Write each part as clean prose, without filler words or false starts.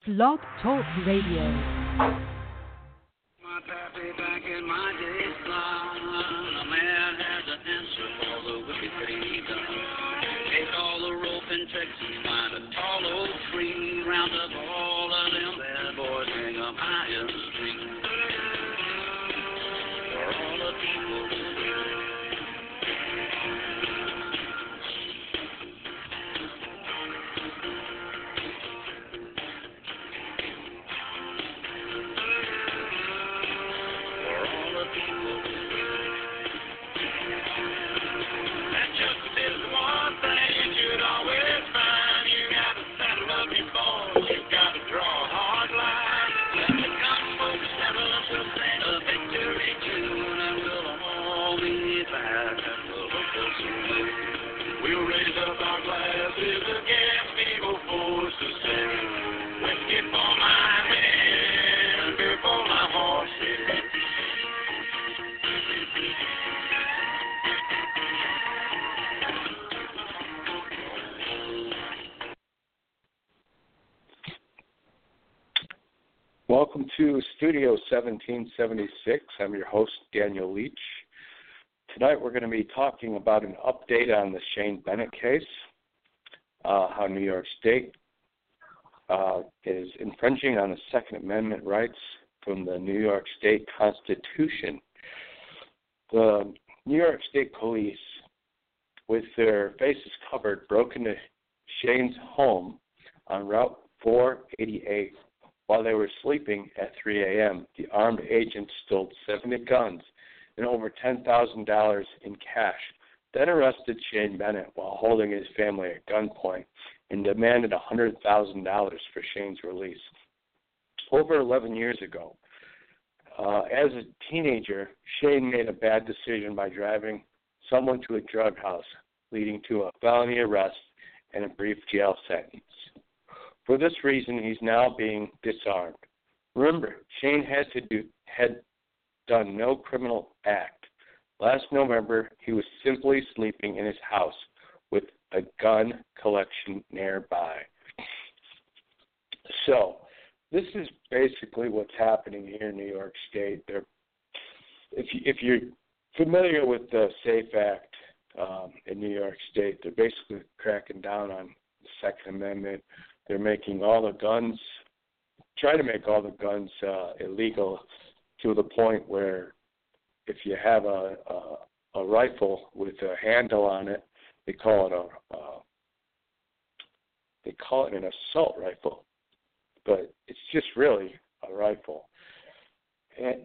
Blog Talk Radio. My pappy back in my days gone. A man has an answer for the wicked thing he done. Take all the rope in Texas, find a tall old tree, round up all of them bad boys, hang up high in the street. For all the people who Welcome to Studio 1776. I'm your host, Daniel Leach. Tonight we're going to be talking about an update on the Shane Bennett case, how New York State is infringing on the Second Amendment rights from the New York State Constitution. The New York State Police, with their faces covered, broke into Shane's home on Route 488. While they were sleeping at 3 a.m., the armed agents stole 70 guns and over $10,000 in cash, then arrested Shane Bennett while holding his family at gunpoint and demanded $100,000 for Shane's release. Over 11 years ago, as a teenager, Shane made a bad decision by driving someone to a drug house, leading to a felony arrest and a brief jail sentence. For this reason, he's now being disarmed. Remember, Shane had done no criminal act. Last November, he was simply sleeping in his house with a gun collection nearby. So, this is basically what's happening here in New York State. If you're familiar with the SAFE Act in New York State, they're basically cracking down on the Second Amendment. They're making all the guns, trying to make all the guns illegal to the point where if you have a rifle with a handle on it, they call it an assault rifle, but it's just really a rifle. And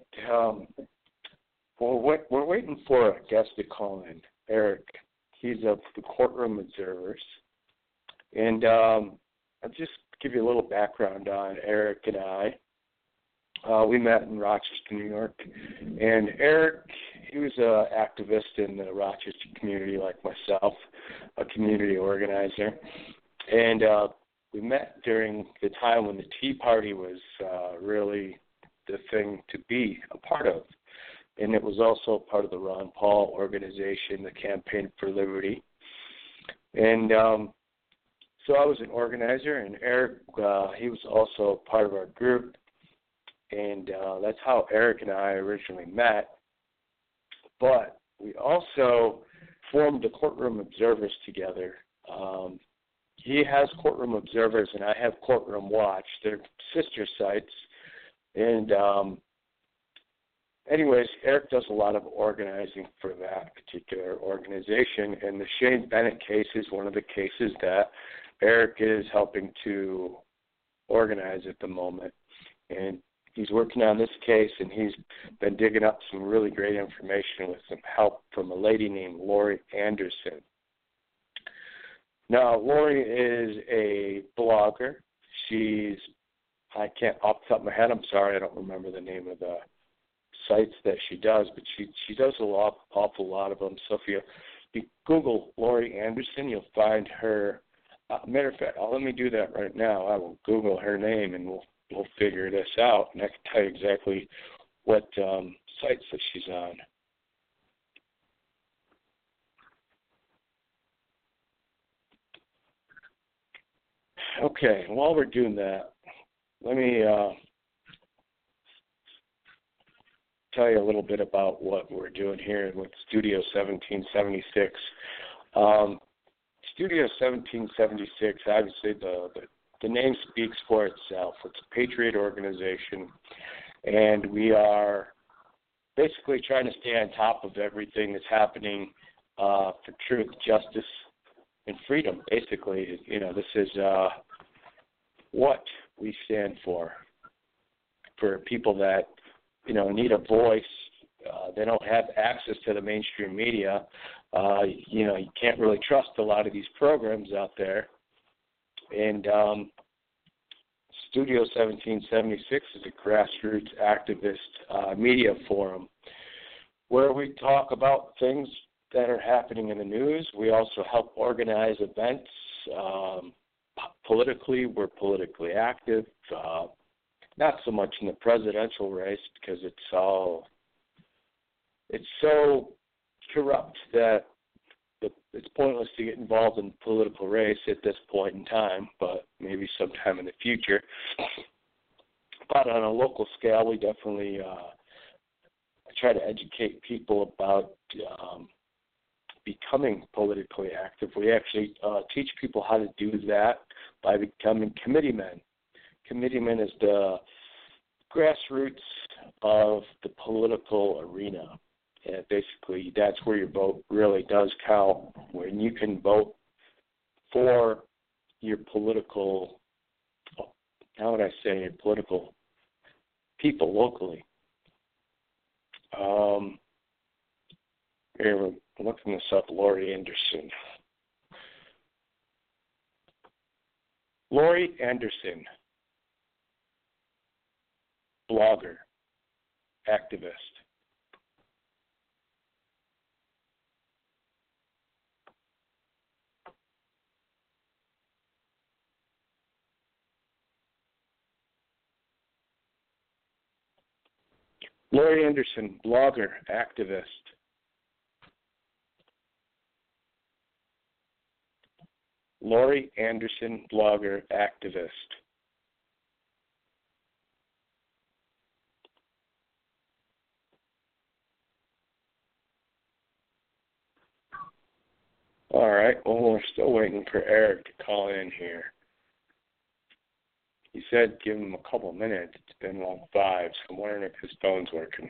we're waiting for a guest to call in, Eric. He's of the Courtroom Observers, and I'll just give you a little background on Eric and I. We met in Rochester, New York, and Eric, he was an activist in the Rochester community like myself, a community organizer, and we met during the time when the Tea Party was really the thing to be a part of, and it was also part of the Ron Paul organization, the Campaign for Liberty, and so I was an organizer, and Eric, he was also part of our group, and that's how Eric and I originally met. But we also formed the Courtroom Observers together. He has Courtroom Observers, and I have Courtroom Watch. They're sister sites. And anyways, Eric does a lot of organizing for that particular organization, and the Shane Bennett case is one of the cases that Eric is helping to organize at the moment, and he's working on this case, and he's been digging up some really great information with some help from a lady named Lori Anderson. Now, Lori is a blogger. I can't, off the top of my head, I'm sorry, I don't remember the name of the sites that she does, but she does an awful lot of them. So if you Google Lori Anderson, you'll find her. Matter of fact, let me do that right now. I will Google her name, and we'll figure this out, and I can tell you exactly what sites that she's on. Okay, while we're doing that, let me tell you a little bit about what we're doing here with Studio 1776. Studio 1776, obviously the name speaks for itself. It's a patriot organization, and we are basically trying to stay on top of everything that's happening for truth, justice, and freedom. Basically, this is what we stand for people that need a voice. They don't have access to the mainstream media. You can't really trust a lot of these programs out there. And Studio 1776 is a grassroots activist media forum where we talk about things that are happening in the news. We also help organize events. Politically, we're politically active. Not so much in the presidential race because it's so corrupt that it's pointless to get involved in the political race at this point in time, but maybe sometime in the future. But on a local scale, we definitely try to educate people about becoming politically active. We actually teach people how to do that by becoming committeemen. Committeemen is the grassroots of the political arena. And basically, that's where your vote really does count, when you can vote for your political, political people locally. Here, we're looking this up, Laurie Anderson. Laurie Anderson, blogger, activist. Laurie Anderson, blogger, activist. Laurie Anderson, blogger, activist. All right, well, we're still waiting for Eric to call in here. He said give him a couple minutes. It's been like 5, so I'm wondering if his phone's working.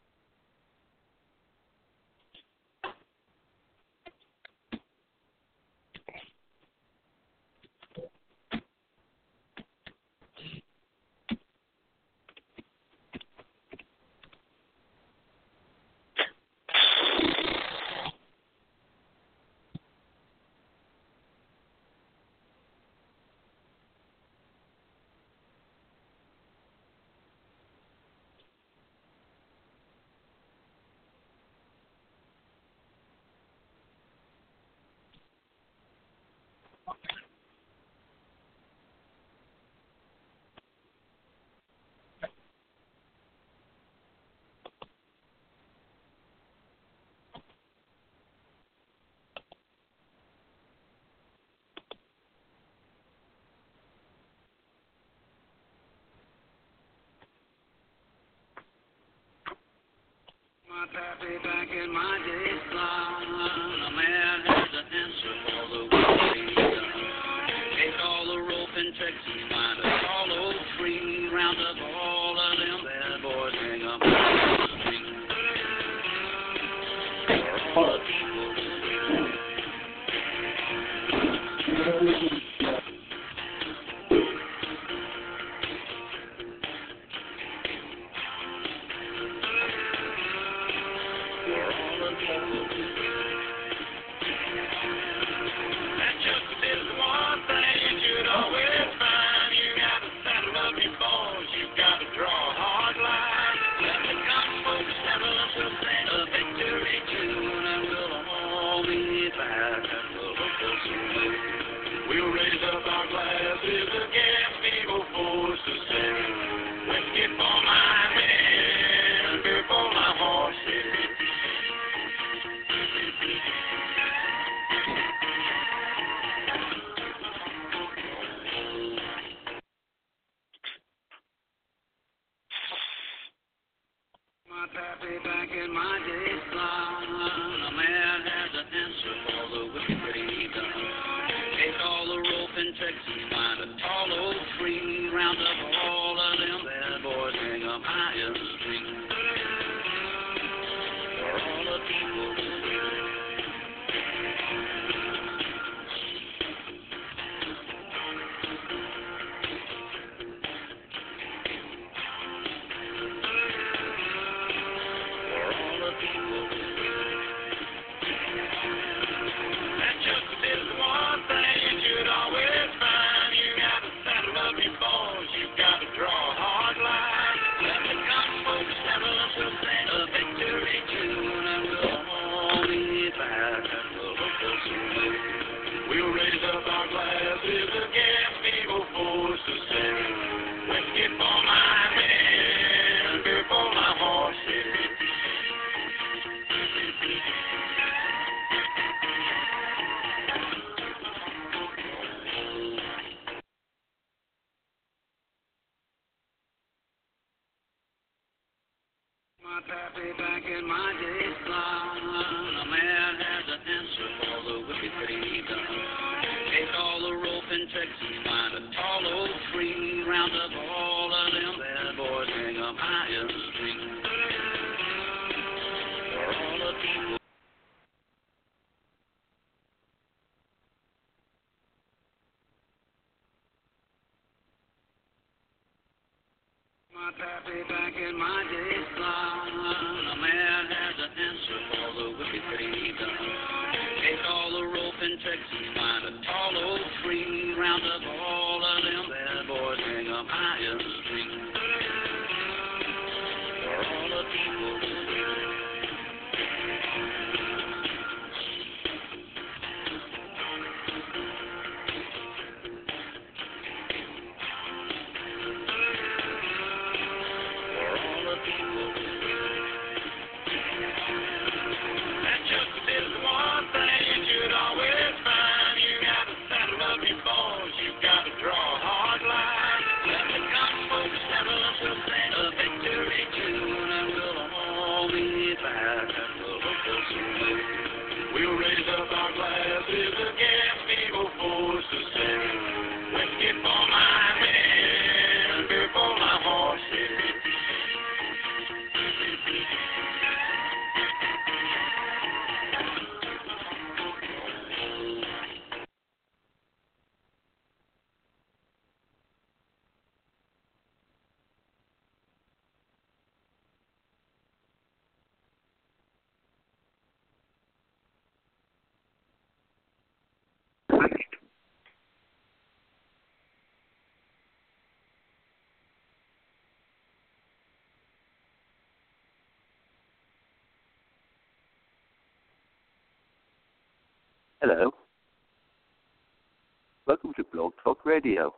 My pappy back in my days gone, a man had to answer for the work he'd done. Take all the rope and tricks and find us all old free. Round up all of them bad boys, hang up the string. For all the people My pappy back in my days gone, a man has an answer for the wicked that he done. Take all the rope and tricks and find a tall old tree, round up all of them bad boys, hang 'em high in the street. For all the people to see. We'll raise up our glasses against evil forces, and whiskey for my men, beer for my horses. My pappy back in my days gone, a man has an answer for the wicked that he done. Take all the rope and tricks and find a tall old tree, round up all of them bad boys, hang 'em high in the street. For all the people. My pappy back in my days gone, a man has an answer for the wicked that he done. Take all the rope and tricks and find a tall old tree, round up all of them bad boys, hang 'em high in the street. For all the people to see. We'll raise up our glasses against evil forces, and whiskey for my men, beer for my horses. Hello. Welcome to Blog Talk Radio.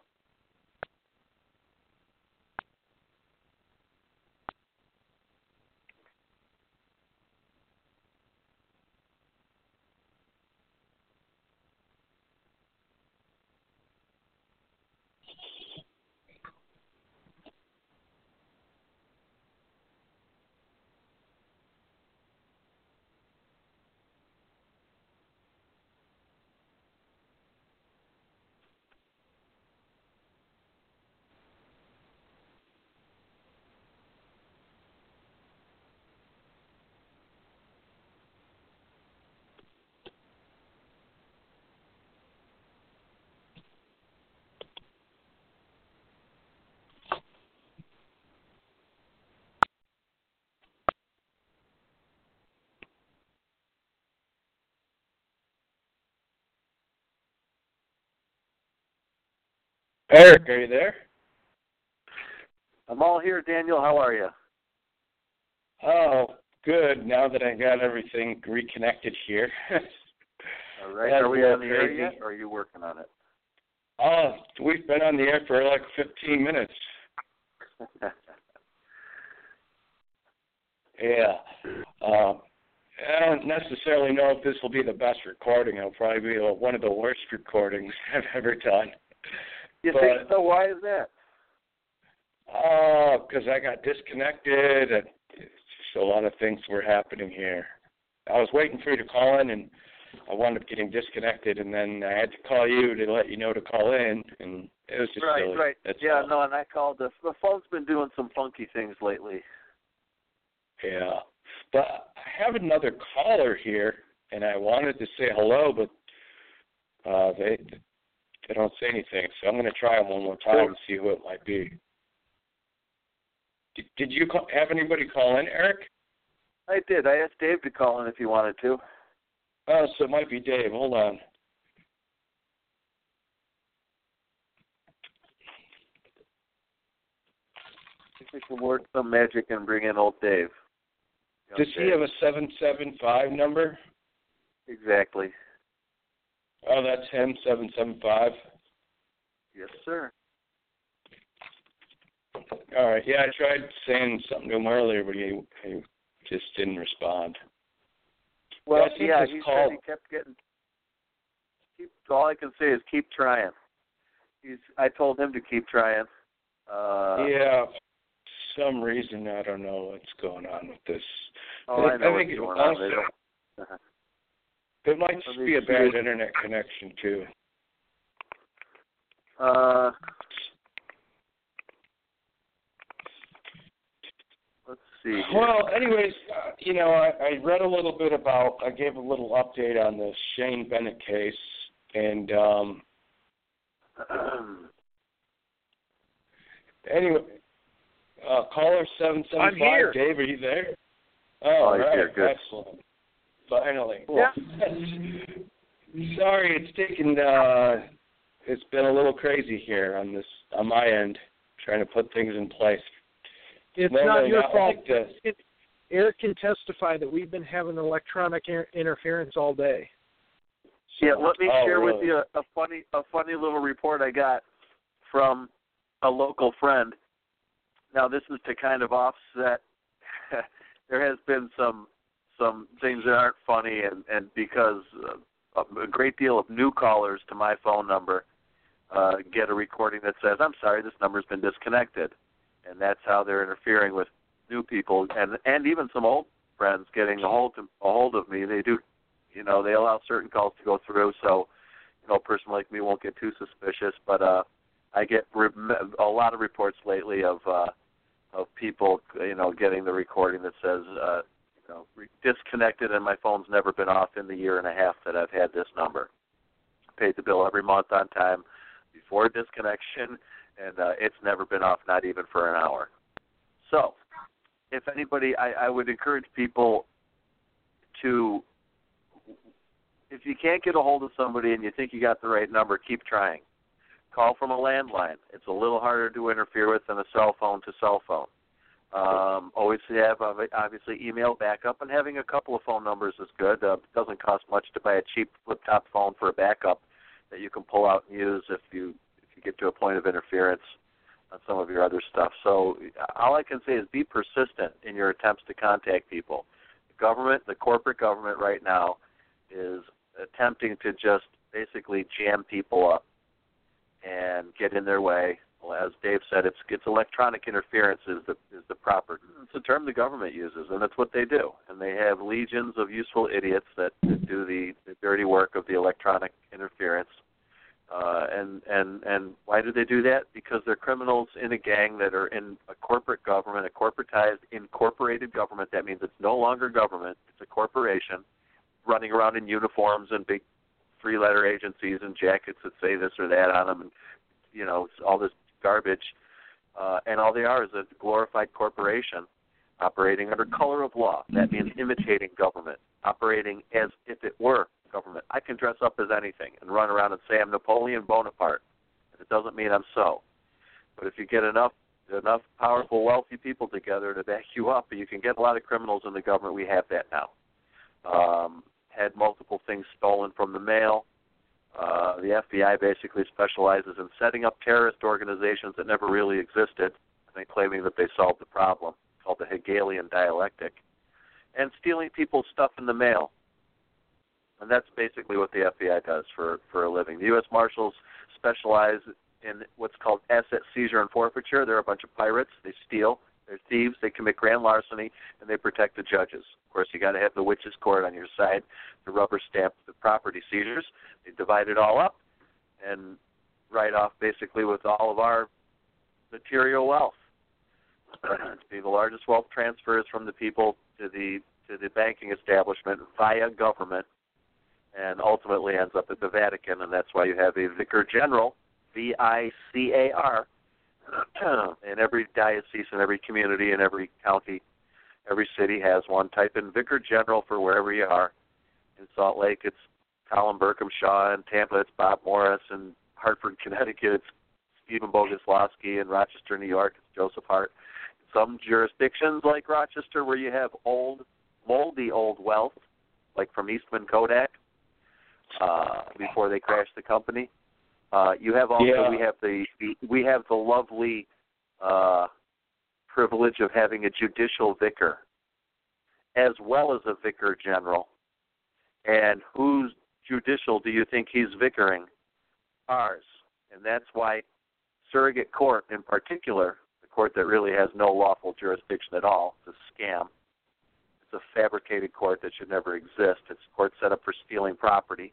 Eric, are you there? I'm all here, Daniel. How are you? Oh, good. Now that I got everything reconnected here. All right. Are we on the air yet, or are you working on it? Oh, we've been on the air for like 15 minutes. Yeah. I don't necessarily know if this will be the best recording. It'll probably be one of the worst recordings I've ever done. You think so? Why is that? Oh, because I got disconnected. And so a lot of things were happening here. I was waiting for you to call in, and I wound up getting disconnected, and then I had to call you to let you know to call in, and it was just silly. Right. That's yeah, all. no, and I called. The phone's been doing some funky things lately. Yeah. But I have another caller here, and I wanted to say hello, but they don't say anything, so I'm going to try them one more time and see who it might be. Did you have anybody call in, Eric? I did. I asked Dave to call in if he wanted to. Oh, so it might be Dave. Hold on. I think we can work some magic and bring in old Dave. Does he have a 775 number? Exactly. Oh, that's him, 775. Yes, sir. All right. Yeah, I tried saying something to him earlier, but he just didn't respond. Well, yeah, he said he kept getting. All I can say is keep trying. I told him to keep trying. Yeah, for some reason I don't know what's going on with this. Oh, I know what's think going also, on. It might just be a bad internet connection too. Let's see. Well, anyways, I read a little bit about. I gave a little update on the Shane Bennett case, and anyway, caller 775. I'm here. Dave, are you there? Oh, you're right. here. Good. Excellent. Finally. Cool. Yeah. Sorry, it's taken. It's been a little crazy here on my end, trying to put things in place. It's not your fault. Eric can testify that we've been having electronic interference all day. So, yeah, let me share really? with you a funny little report I got from a local friend. Now, this is to kind of offset. There has been some things that aren't funny, and because a great deal of new callers to my phone number get a recording that says, "I'm sorry, this number's been disconnected," and that's how they're interfering with new people, and even some old friends getting a hold of me. They do, they allow certain calls to go through, so a person like me won't get too suspicious. But I get a lot of reports lately of people, getting the recording that says, disconnected, and my phone's never been off in the year and a half that I've had this number. Paid the bill every month on time before disconnection, and it's never been off, not even for an hour. So, if anybody, I would encourage people to, if you can't get a hold of somebody and you think you got the right number, keep trying. Call from a landline. It's a little harder to interfere with than a cell phone to cell phone. Always have, obviously, email backup, and having a couple of phone numbers is good. It doesn't cost much to buy a cheap flip-top phone for a backup that you can pull out and use if you get to a point of interference on some of your other stuff. So all I can say is be persistent in your attempts to contact people. The government, the corporate government right now, is attempting to just basically jam people up and get in their way. Well, as Dave said, it's electronic interference is the proper. It's a term the government uses, and that's what they do. And they have legions of useful idiots that do the dirty work of the electronic interference. And why do they do that? Because they're criminals in a gang that are in a corporate government, a corporatized, incorporated government. That means it's no longer government; it's a corporation running around in uniforms and big three-letter agencies and jackets that say this or that on them, and all this garbage, and all they are is a glorified corporation operating under color of law. That means imitating government, operating as if it were government. I can dress up as anything and run around and say I'm Napoleon Bonaparte, and it doesn't mean I'm so. But if you get enough powerful, wealthy people together to back you up, you can get a lot of criminals in the government. We have that now. Had multiple things stolen from the mail. The FBI basically specializes in setting up terrorist organizations that never really existed, and claiming that they solved the problem, called the Hegelian dialectic, and stealing people's stuff in the mail. And that's basically what the FBI does for a living. The U.S. Marshals specialize in what's called asset seizure and forfeiture. They're a bunch of pirates. They steal, They're thieves. They commit grand larceny, and they protect the judges. Of course, you got to have the witches' court on your side to rubber stamp the property seizures. They divide it all up and write off basically with all of our material wealth. The largest wealth transfers from the people to the banking establishment via government, and ultimately ends up at the Vatican, and that's why you have a vicar general, V-I-C-A-R, in every diocese, in every community, in every county. Every city has one. Type in vicar general for wherever you are. In Salt Lake, it's Colin Berkhamshaw. In Tampa, it's Bob Morris. In Hartford, Connecticut, it's Stephen Bogoslawski. In Rochester, New York, it's Joseph Hart. In some jurisdictions like Rochester, where you have moldy old wealth, like from Eastman Kodak, before they crashed the company. You have also we have the lovely privilege of having a judicial vicar, as well as a vicar general. And whose judicial do you think he's vicaring? Ours. And that's why surrogate court, in particular, the court that really has no lawful jurisdiction at all, it's a scam. It's a fabricated court that should never exist. It's a court set up for stealing property.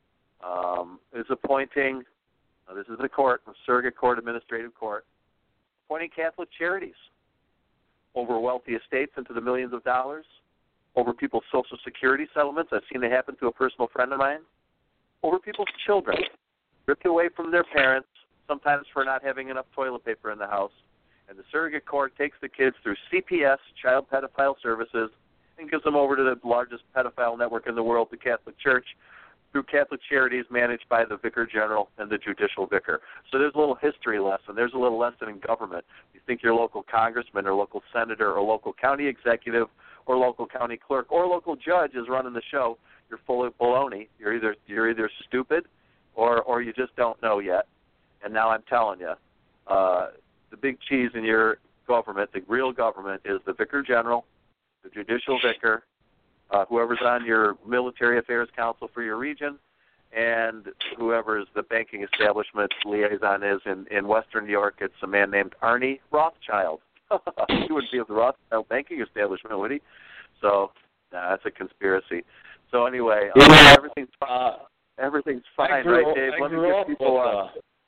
Is appointing, this is a court, a surrogate court, administrative court, appointing Catholic charities over wealthy estates into the millions of dollars, over people's Social Security settlements. I've seen it happen to a personal friend of mine, over people's children, ripped away from their parents, sometimes for not having enough toilet paper in the house. And the surrogate court takes the kids through CPS, Child Pedophile Services, and gives them over to the largest pedophile network in the world, the Catholic Church, through Catholic charities managed by the Vicar General and the Judicial Vicar. So there's a little history lesson. There's a little lesson in government. You think your local congressman or local senator or local county executive or local county clerk or local judge is running the show, you're full of baloney. You're either stupid or you just don't know yet. And now I'm telling you, the big cheese in your government, the real government, is the Vicar General, the Judicial Vicar, whoever's on your military affairs council for your region, and whoever's the banking establishment liaison is in Western New York. It's a man named Arnie Rothschild. He wouldn't be of the Rothschild banking establishment, would he? So, that's a conspiracy. So anyway, everything's fine. Everything's fine, right, Dave? Let me get people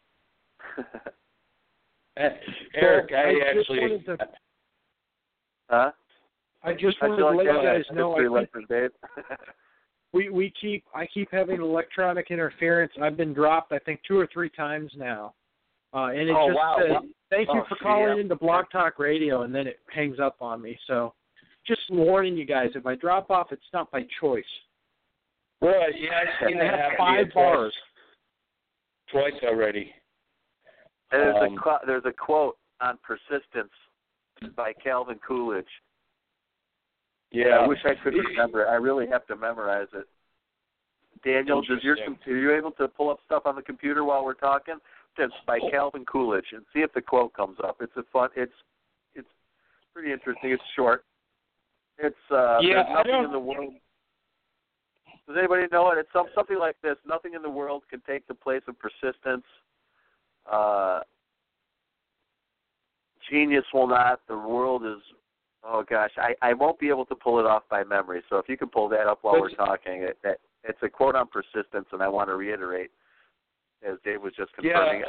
Eric, I just wanted to let you guys know I keep having electronic interference. I've been dropped, I think, 2 or 3 times now. And it said, thank you for calling into Blog Talk Radio, and then it hangs up on me. So just warning you guys, if I drop off, it's not by choice. Well, yeah, I've seen that happen 5 bars. Twice already. There's a quote on persistence by Calvin Coolidge. Yeah, I wish I could remember. I really have to memorize it. Daniel, are you able to pull up stuff on the computer while we're talking? It's by Calvin Coolidge, and see if the quote comes up. It's pretty interesting. It's short. It's there's nothing in the world. Does anybody know it? It's something like this: nothing in the world can take the place of persistence. Genius will not. The world is. Oh gosh, I won't be able to pull it off by memory. So if you can pull that up while we're talking, it's a quote on persistence, and I want to reiterate, as Dave was just confirming.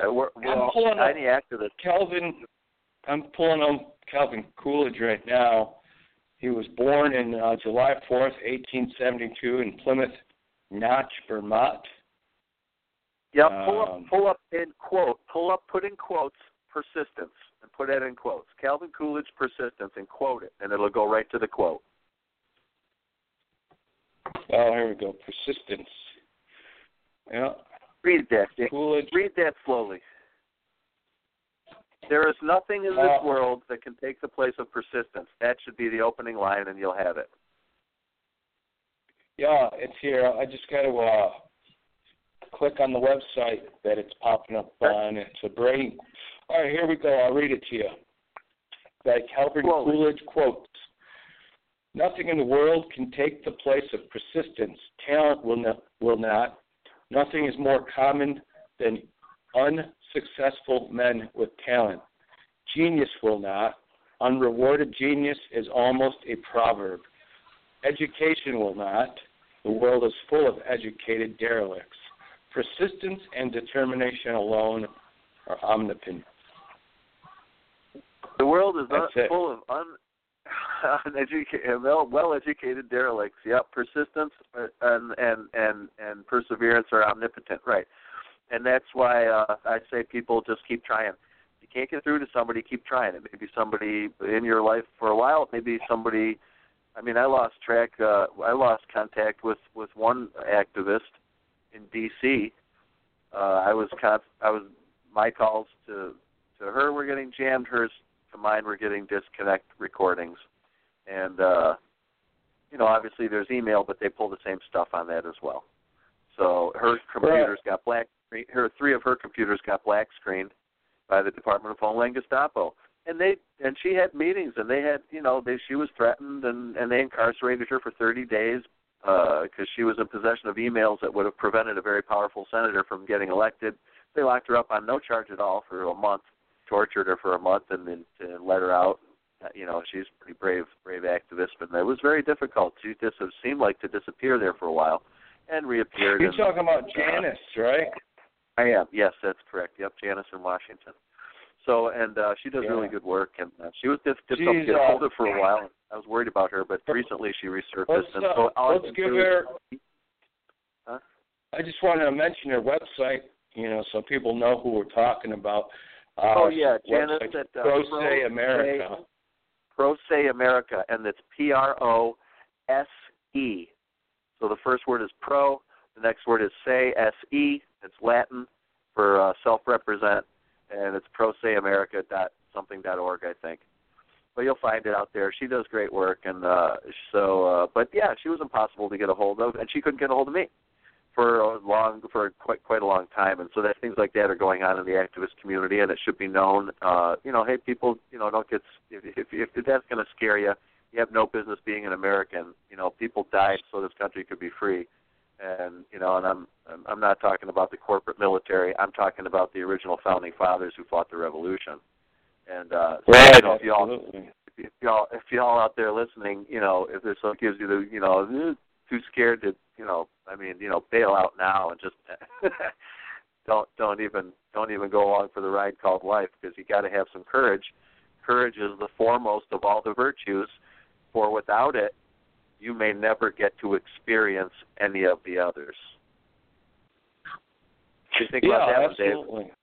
I'm pulling on Calvin Coolidge right now. He was born in July 4th, 1872, in Plymouth Notch, Vermont. Yeah, pull up in quote. Put in quotes persistence. And put that in quotes. Calvin Coolidge persistence, and quote it, and it'll go right to the quote. Oh, here we go. Persistence. Yeah. Read that. Coolidge. Read that slowly. There is nothing in this world that can take the place of persistence. That should be the opening line, and you'll have it. Yeah, it's here. I just got to click on the website that it's popping up on. It's a brain. All right, here we go. I'll read it to you. That Calvin Coolidge quotes, "Nothing in the world can take the place of persistence. Talent will not. Nothing is more common than unsuccessful men with talent. Genius will not. unrewarded genius is almost a proverb. Education will not. The world is full of educated derelicts. Persistence and determination alone are omnipotent. The world is full of well-educated derelicts. Yep, persistence and perseverance are omnipotent, right? And that's why I say people just keep trying. If you can't get through to somebody, keep trying. It may be somebody in your life for a while. It may be somebody. I mean, I lost contact with one activist in D.C. My calls to her were getting jammed. Hers to mine were getting disconnect recordings. And, obviously there's email, but they pull the same stuff on that as well. So her computers got three of her computers got black screened by the Department of Homeland Gestapo. And she had meetings, and they had, she was threatened, and they incarcerated her for 30 days because she was in possession of emails that would have prevented a very powerful senator from getting elected. They locked her up on no charge at all for a month, tortured her for a month, and then let her out. She's a pretty brave activist, but it was very difficult. She just seemed like to disappear there for a while and reappeared. You're talking about Janice, right? I am. Yes, that's correct. Yep, Janice in Washington. So, and she does really good work, and she was difficult to get hold of for a while. I was worried about her, but recently she resurfaced. Let's give her. Huh? I just wanted to mention her website, so people know who we're talking about. Janice at Pro Se America. Pro Se America, and it's PROSE. So the first word is pro, the next word is say, SE. It's Latin for self-represent. And it's proseamerica.something.org, I think. But you'll find it out there. She does great work, and she was impossible to get a hold of, and she couldn't get a hold of me for quite a long time. And so that things like that are going on in the activist community, and it should be known. Hey, people, don't get if that's going to scare you. You have no business being an American. People died so this country could be free. And and I'm not talking about the corporate military. I'm talking about the original founding fathers who fought the revolution. And if y'all out there listening, if this gives you the too scared to bail out now and just don't even go along for the ride called life, because you got to have some courage. Courage is the foremost of all the virtues, for without it, you may never get to experience any of the others. You think about that, absolutely. Dave?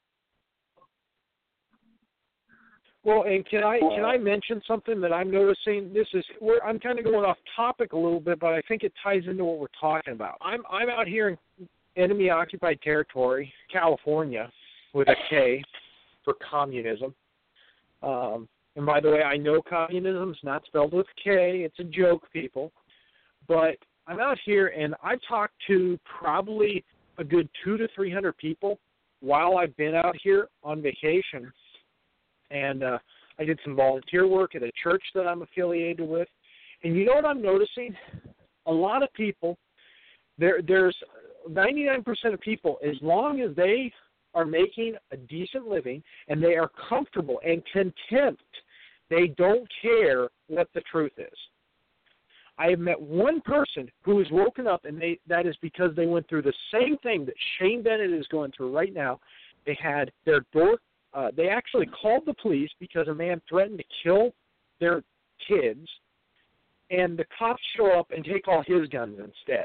Well, and can I mention something that I'm noticing? I'm kind of going off topic a little bit, but I think it ties into what we're talking about. I'm out here in enemy occupied territory, California, with a K for communism. And by the way, I know communism is not spelled with K. It's a joke, people. But I'm out here, and I've talked to probably a good 200 to 300 people while I've been out here on vacation. And I did some volunteer work at a church that I'm affiliated with. And you know what I'm noticing? A lot of people, there's 99% of people, as long as they are making a decent living and they are comfortable and content, they don't care what the truth is. I have met one person who has woken up, and that is because they went through the same thing that Shane Bennett is going through right now. They had their door. They actually called the police because a man threatened to kill their kids, and the cops show up and take all his guns instead.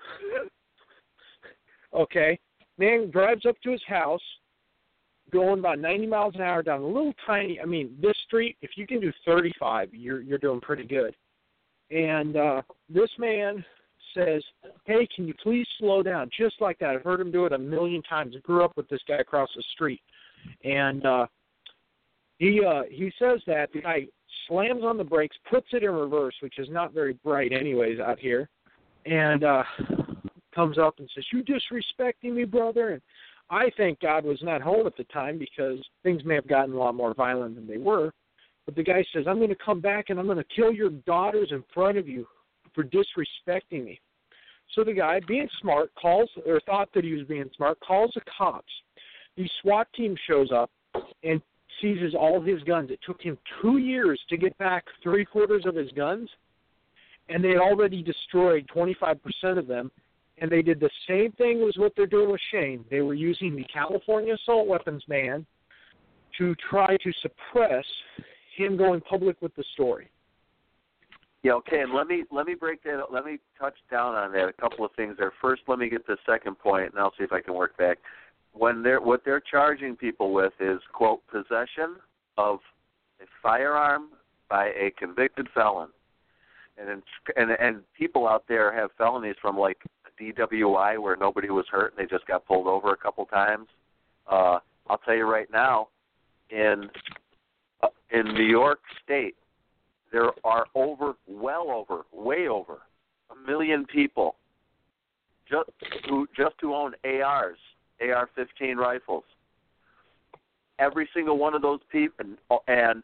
Okay? Man drives up to his house, going about 90 miles an hour down a little tiny, this street, if you can do 35, you're doing pretty good. And this man says, hey, can you please slow down? Just like that. I've heard him do it a million times. I grew up with this guy across the street. And he says that. The guy slams on the brakes, puts it in reverse, which is not very bright anyways out here, and comes up and says, you disrespecting me, brother? And I think God was not home at the time because things may have gotten a lot more violent than they were. But the guy says, I'm going to come back and I'm going to kill your daughters in front of you for disrespecting me. So the guy, being smart, thought that he was being smart, calls the cops. The SWAT team shows up and seizes all of his guns. It took him 2 years to get back 3/4 of his guns, and they had already destroyed 25% of them. And they did the same thing as what they're doing with Shane. They were using the California assault weapons ban to try to suppress him going public with the story. Yeah, okay, and let me break that. Let me touch down on that. A couple of things there. First, let me get the second point, and I'll see if I can work back. What they're charging people with is, quote, possession of a firearm by a convicted felon, and people out there have felonies from like DWI where nobody was hurt and they just got pulled over a couple times. I'll tell you right now, in New York State, there are way over 1 million people just who own ARs, AR-15 rifles. Every single one of those people, and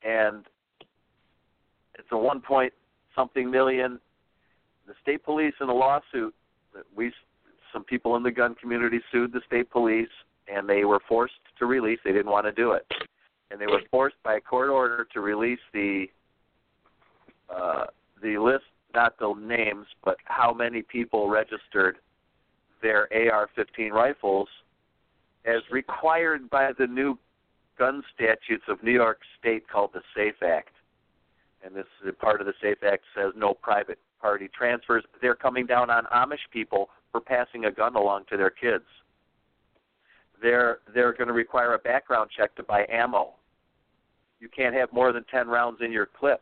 it's a 1 point something million. The state police in a lawsuit, some people in the gun community sued the state police, and they were forced to release. They didn't want to do it, and they were forced by a court order to release the list, not the names, but how many people registered their AR-15 rifles as required by the new gun statutes of New York State called the SAFE Act. And this is part of the SAFE Act says no private party transfers. They're coming down on Amish people for passing a gun along to their kids. They're going to require a background check to buy ammo. You can't have more than 10 rounds in your clip.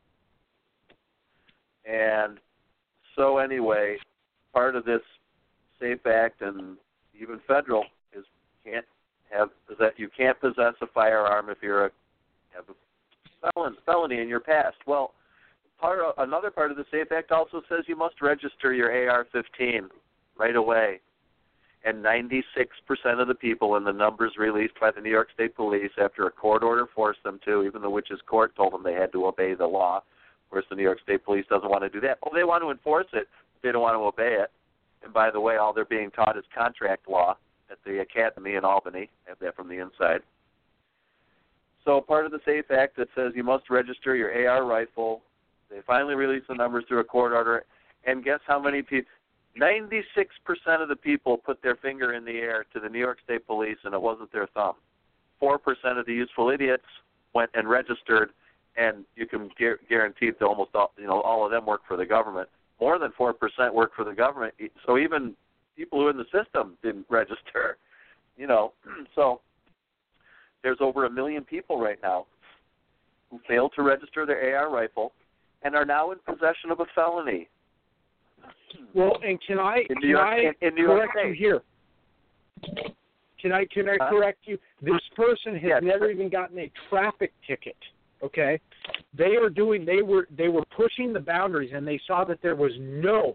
And so anyway, part of this SAFE Act and even federal is that you can't possess a firearm if you have a felony in your past. Well, another part of the SAFE Act also says you must register your AR-15 right away. And 96% of the people in the numbers released by the New York State Police after a court order forced them to, even the witch's court told them they had to obey the law. Of course, the New York State Police doesn't want to do that. Oh, they want to enforce it. They don't want to obey it. And by the way, all they're being taught is contract law at the academy in Albany. I have that from the inside. So part of the SAFE Act that says you must register your AR rifle. They finally released the numbers through a court order. And guess how many people? 96% of the people put their finger in the air to the New York State Police, and it wasn't their thumb. 4% of the useful idiots went and registered, and you can guarantee that almost all of them work for the government. More than 4% work for the government. So even people who are in the system didn't register. So there's over 1 million people right now who failed to register their AR rifle and are now in possession of a felony. Well, and can I correct you here? Can I correct you? This person has never even gotten a traffic ticket. Okay, they were pushing the boundaries, and they saw that there was no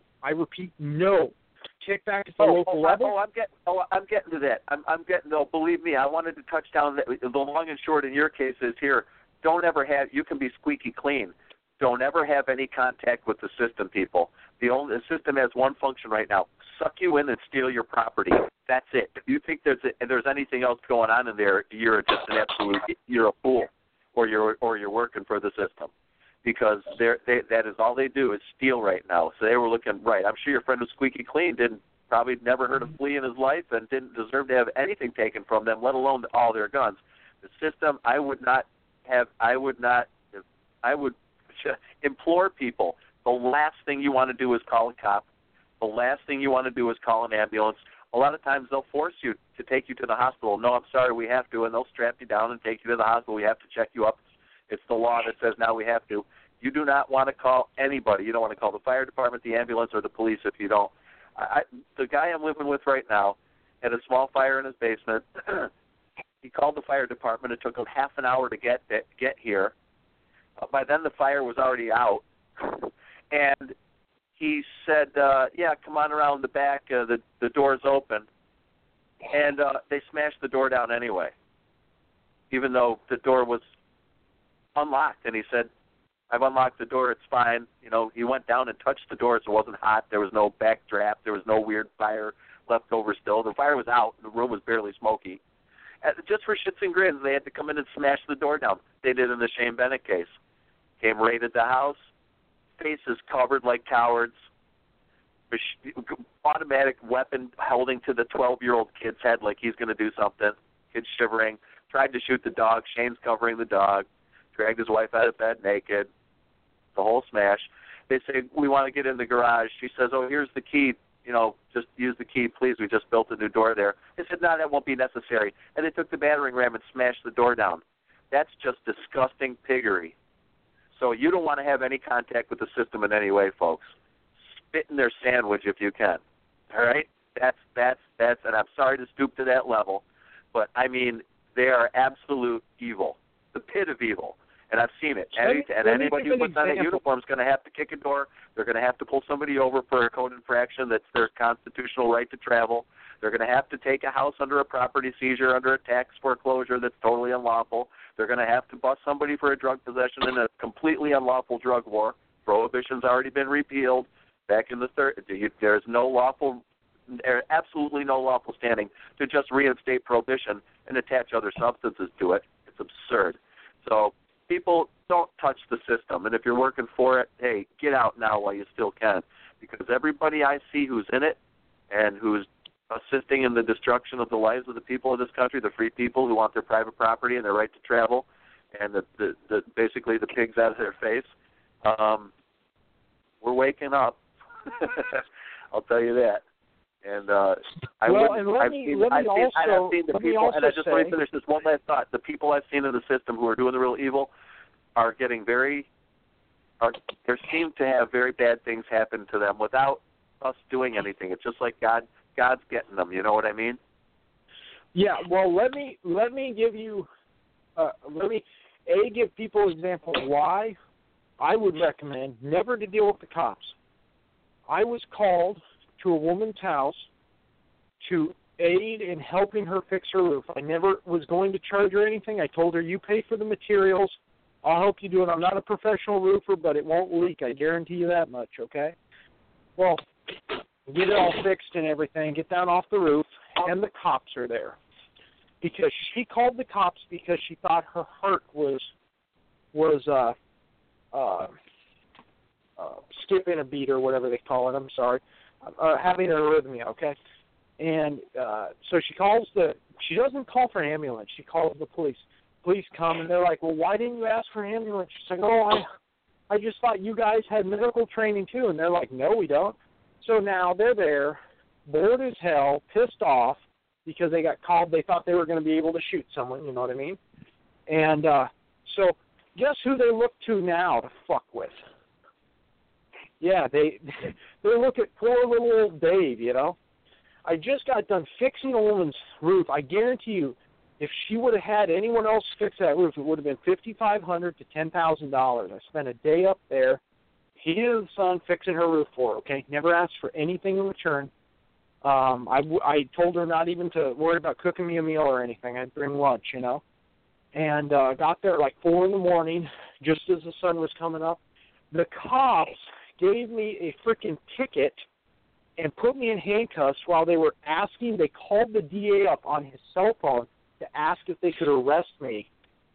kickback at the local level. I'm getting to that. I'm getting. No, believe me, I wanted to touch down that. The long and short in your case is here. Don't ever have. You can be squeaky clean. Don't ever have any contact with the system, people. The system has one function right now: suck you in and steal your property. That's it. If you think there's anything else going on in there, you're just you're a fool, or you're working for the system, because that is all they do is steal right now. So they were looking right. I'm sure your friend was squeaky clean, probably never heard of flea in his life, and didn't deserve to have anything taken from them, let alone all their guns. The system, I would implore people. The last thing you want to do is call a cop. The last thing you want to do is call an ambulance. A lot of times they'll force you to take you to the hospital. No, I'm sorry, we have to, and they'll strap you down and take you to the hospital. We have to check you up. It's the law that says now we have to. You do not want to call anybody. You don't want to call the fire department, the ambulance, or the police if you don't. The guy I'm living with right now had a small fire in his basement. He called the fire department. It took him half an hour to get here. By then the fire was already out. And he said, come on around the back. The door's open. And they smashed the door down anyway, even though the door was unlocked. And he said, I've unlocked the door. It's fine. He went down and touched the door, so it wasn't hot. There was no backdraft. There was no weird fire left over still. The fire was out. The room was barely smoky. Just for shits and grins, they had to come in and smash the door down. They did in the Shane Bennett case. Came, raided the house, faces covered like cowards, automatic weapon holding to the 12-year-old kid's head like he's going to do something. Kid shivering. Tried to shoot the dog. Shane's covering the dog. Dragged his wife out of bed naked. The whole smash. They say, we want to get in the garage. She says, oh, here's the key. Just use the key, please. We just built a new door there. They said, no, that won't be necessary. And they took the battering ram and smashed the door down. That's just disgusting piggery. So you don't want to have any contact with the system in any way, folks. Spit in their sandwich if you can. All right? That's, and I'm sorry to stoop to that level, but I mean, they are absolute evil, the pit of evil. And I've seen it. And anybody who puts on a uniform is going to have to kick a door. They're going to have to pull somebody over for a code infraction that's their constitutional right to travel. They're going to have to take a house under a property seizure, under a tax foreclosure that's totally unlawful. They're going to have to bust somebody for a drug possession in a completely unlawful drug war. Prohibition's already been repealed. Back in the there's absolutely no lawful standing to just reinstate prohibition and attach other substances to it. It's absurd. So people, don't touch the system. And if you're working for it, hey, get out now while you still can. Because everybody I see who's in it and who's assisting in the destruction of the lives of the people of this country, the free people who want their private property and their right to travel, and basically the pigs out of their face, we're waking up. I'll tell you that. And I've seen the people, and I just want to finish this one last thought. The people I've seen in the system who are doing the real evil are getting there seem to have very bad things happen to them without us doing anything. It's just like God's getting them. You know what I mean? Yeah. Well, let me give you give people an example of why I would recommend never to deal with the cops. I was called to a woman's house to aid in helping her fix her roof. I never was going to charge her anything. I told her, you pay for the materials. I'll help you do it. I'm not a professional roofer, but it won't leak. I guarantee you that much, okay? Well, get it all fixed and everything, get down off the roof, and the cops are there. Because she called the cops because she thought her heart was skipping a beat or whatever they call it. I'm sorry. Having an arrhythmia, okay? And so she doesn't call for an ambulance. She calls the police. Police come, and they're like, well, why didn't you ask for an ambulance? She's like, oh, I just thought you guys had medical training too. And they're like, no, we don't. So now they're there, bored as hell, pissed off, because they got called. They thought they were going to be able to shoot someone, you know what I mean? And so guess who they look to now to fuck with? Yeah, they look at poor little old Dave, you know. I just got done fixing a woman's roof. I guarantee you, if she would have had anyone else fix that roof, it would have been $5,500 to $10,000. I spent a day up there, he and the son fixing her roof for her, okay? Never asked for anything in return. I told her not even to worry about cooking me a meal or anything. I'd bring lunch, you know. And got there at like 4 in the morning, just as the sun was coming up. The cops gave me a freaking ticket and put me in handcuffs while they were asking. They called the DA up on his cell phone to ask if they could arrest me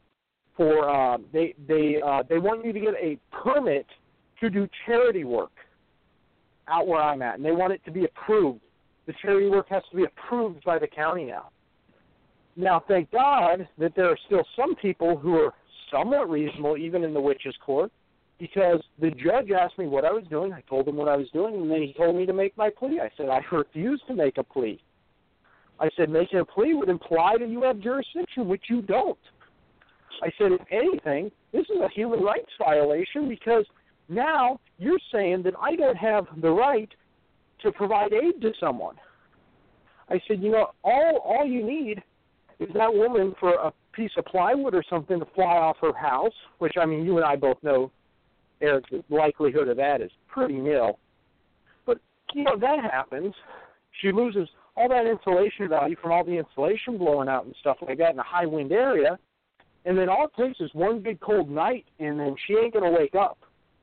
for they want you to get a permit to do charity work out where I'm at, and they want it to be approved. The charity work has to be approved by the county now. Now, thank God that there are still some people who are somewhat reasonable, even in the witches' court, because the judge asked me what I was doing. I told him what I was doing, and then he told me to make my plea. I said, I refuse to make a plea. I said, making a plea would imply that you have jurisdiction, which you don't. I said, if anything, this is a human rights violation because now you're saying that I don't have the right to provide aid to someone. I said, you know, all you need is that woman for a piece of plywood or something to fly off her house, which, I mean, you and I both know, Eric, the likelihood of that is pretty nil. But, you know, that happens. She loses all that insulation value from all the insulation blowing out and stuff like that in a high wind area, and then all it takes is one big cold night, and then she ain't going to wake up.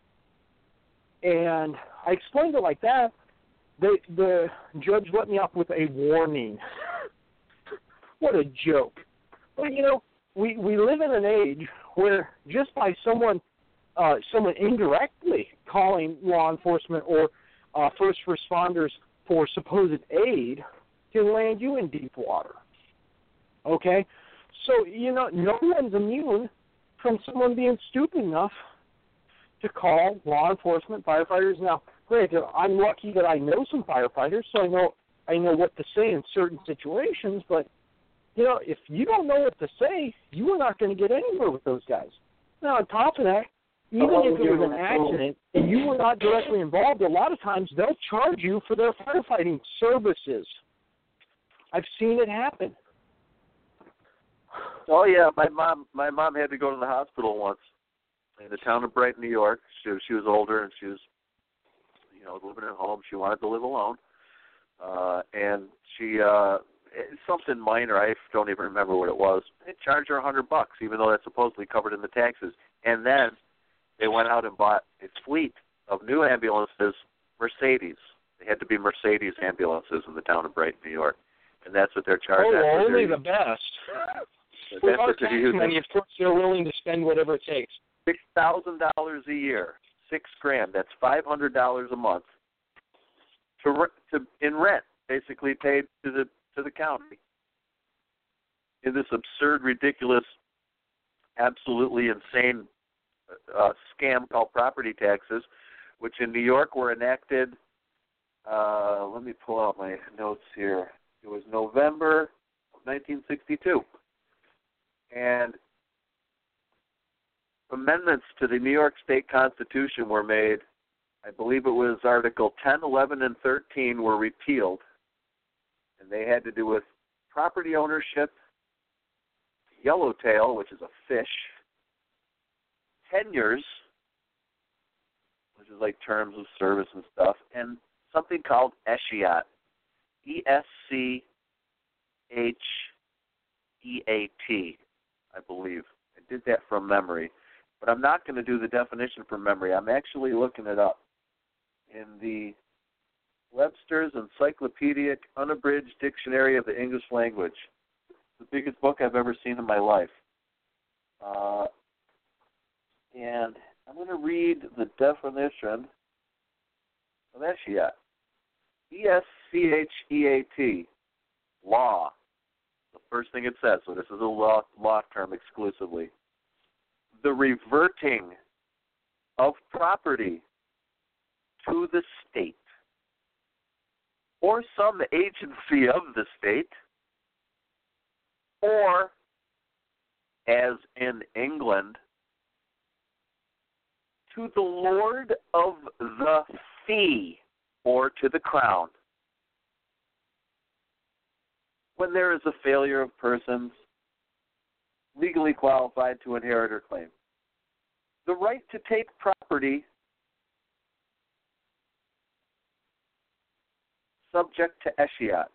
And I explained it like that. The judge let me off with a warning. What a joke. Well, you know, we live in an age where just by someone indirectly calling law enforcement or first responders for supposed aid can land you in deep water. Okay? So, you know, no one's immune from someone being stupid enough to call law enforcement, firefighters. Now, granted, I'm lucky that I know some firefighters, so I know what to say in certain situations, but, you know, if you don't know what to say, you are not going to get anywhere with those guys. Now, on top of that, even if it was an accident and you were not directly involved, a lot of times they'll charge you for their firefighting services. I've seen it happen. Oh yeah, my mom had to go to the hospital once in the town of Brighton, New York. She was older and she was, you know, living at home. She wanted to live alone, and she something minor. I don't even remember what it was. They charged her $100, even though that's supposedly covered in the taxes. And then they went out and bought a fleet of new ambulances, Mercedes. They had to be Mercedes ambulances in the town of Brighton, New York, and that's what they're charged. Oh, only the best. That's what they're using. Money, of course, they're willing to spend whatever it takes. $6,000 a year, $6,000. That's $500 a month in rent, basically paid to the county. In this absurd, ridiculous, absolutely insane scam called property taxes, which in New York were enacted. Let me pull out my notes here. It was November of 1962. And amendments to the New York State Constitution were made. I believe it was Article 10, 11, and 13 were repealed. And they had to do with property ownership, yellowtail, which is a fish, tenures, which is like terms of service and stuff, and something called escheat, ESCHEAT, I believe. I did that from memory. But I'm not going to do the definition from memory. I'm actually looking it up in the Webster's Encyclopedic Unabridged Dictionary of the English Language. It's the biggest book I've ever seen in my life. And I'm going to read the definition of escheat. ESCHEAT, law. The first thing it says, so this is a law term exclusively. The reverting of property to the state or some agency of the state, or, as in England, to the lord of the fee or to the crown. When there is a failure of persons legally qualified to inherit or claim. The right to take property subject to escheat.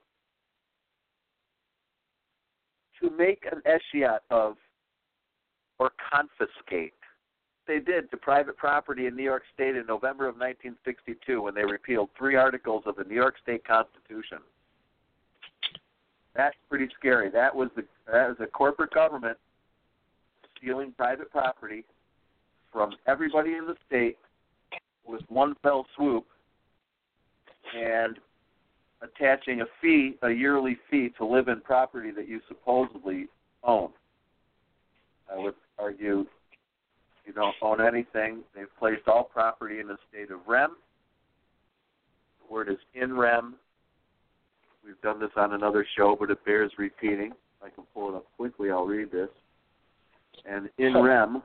To make an escheat of or confiscate. They did to private property in New York State in November of 1962 when they repealed 3 articles of the New York State Constitution. That's pretty scary. That was a corporate government stealing private property from everybody in the state with one fell swoop and attaching a yearly fee to live in property that you supposedly own. I would argue you don't own anything. They've placed all property in a state of rem. The word is in rem. We've done this on another show, but it bears repeating. If I can pull it up quickly, I'll read this. And in rem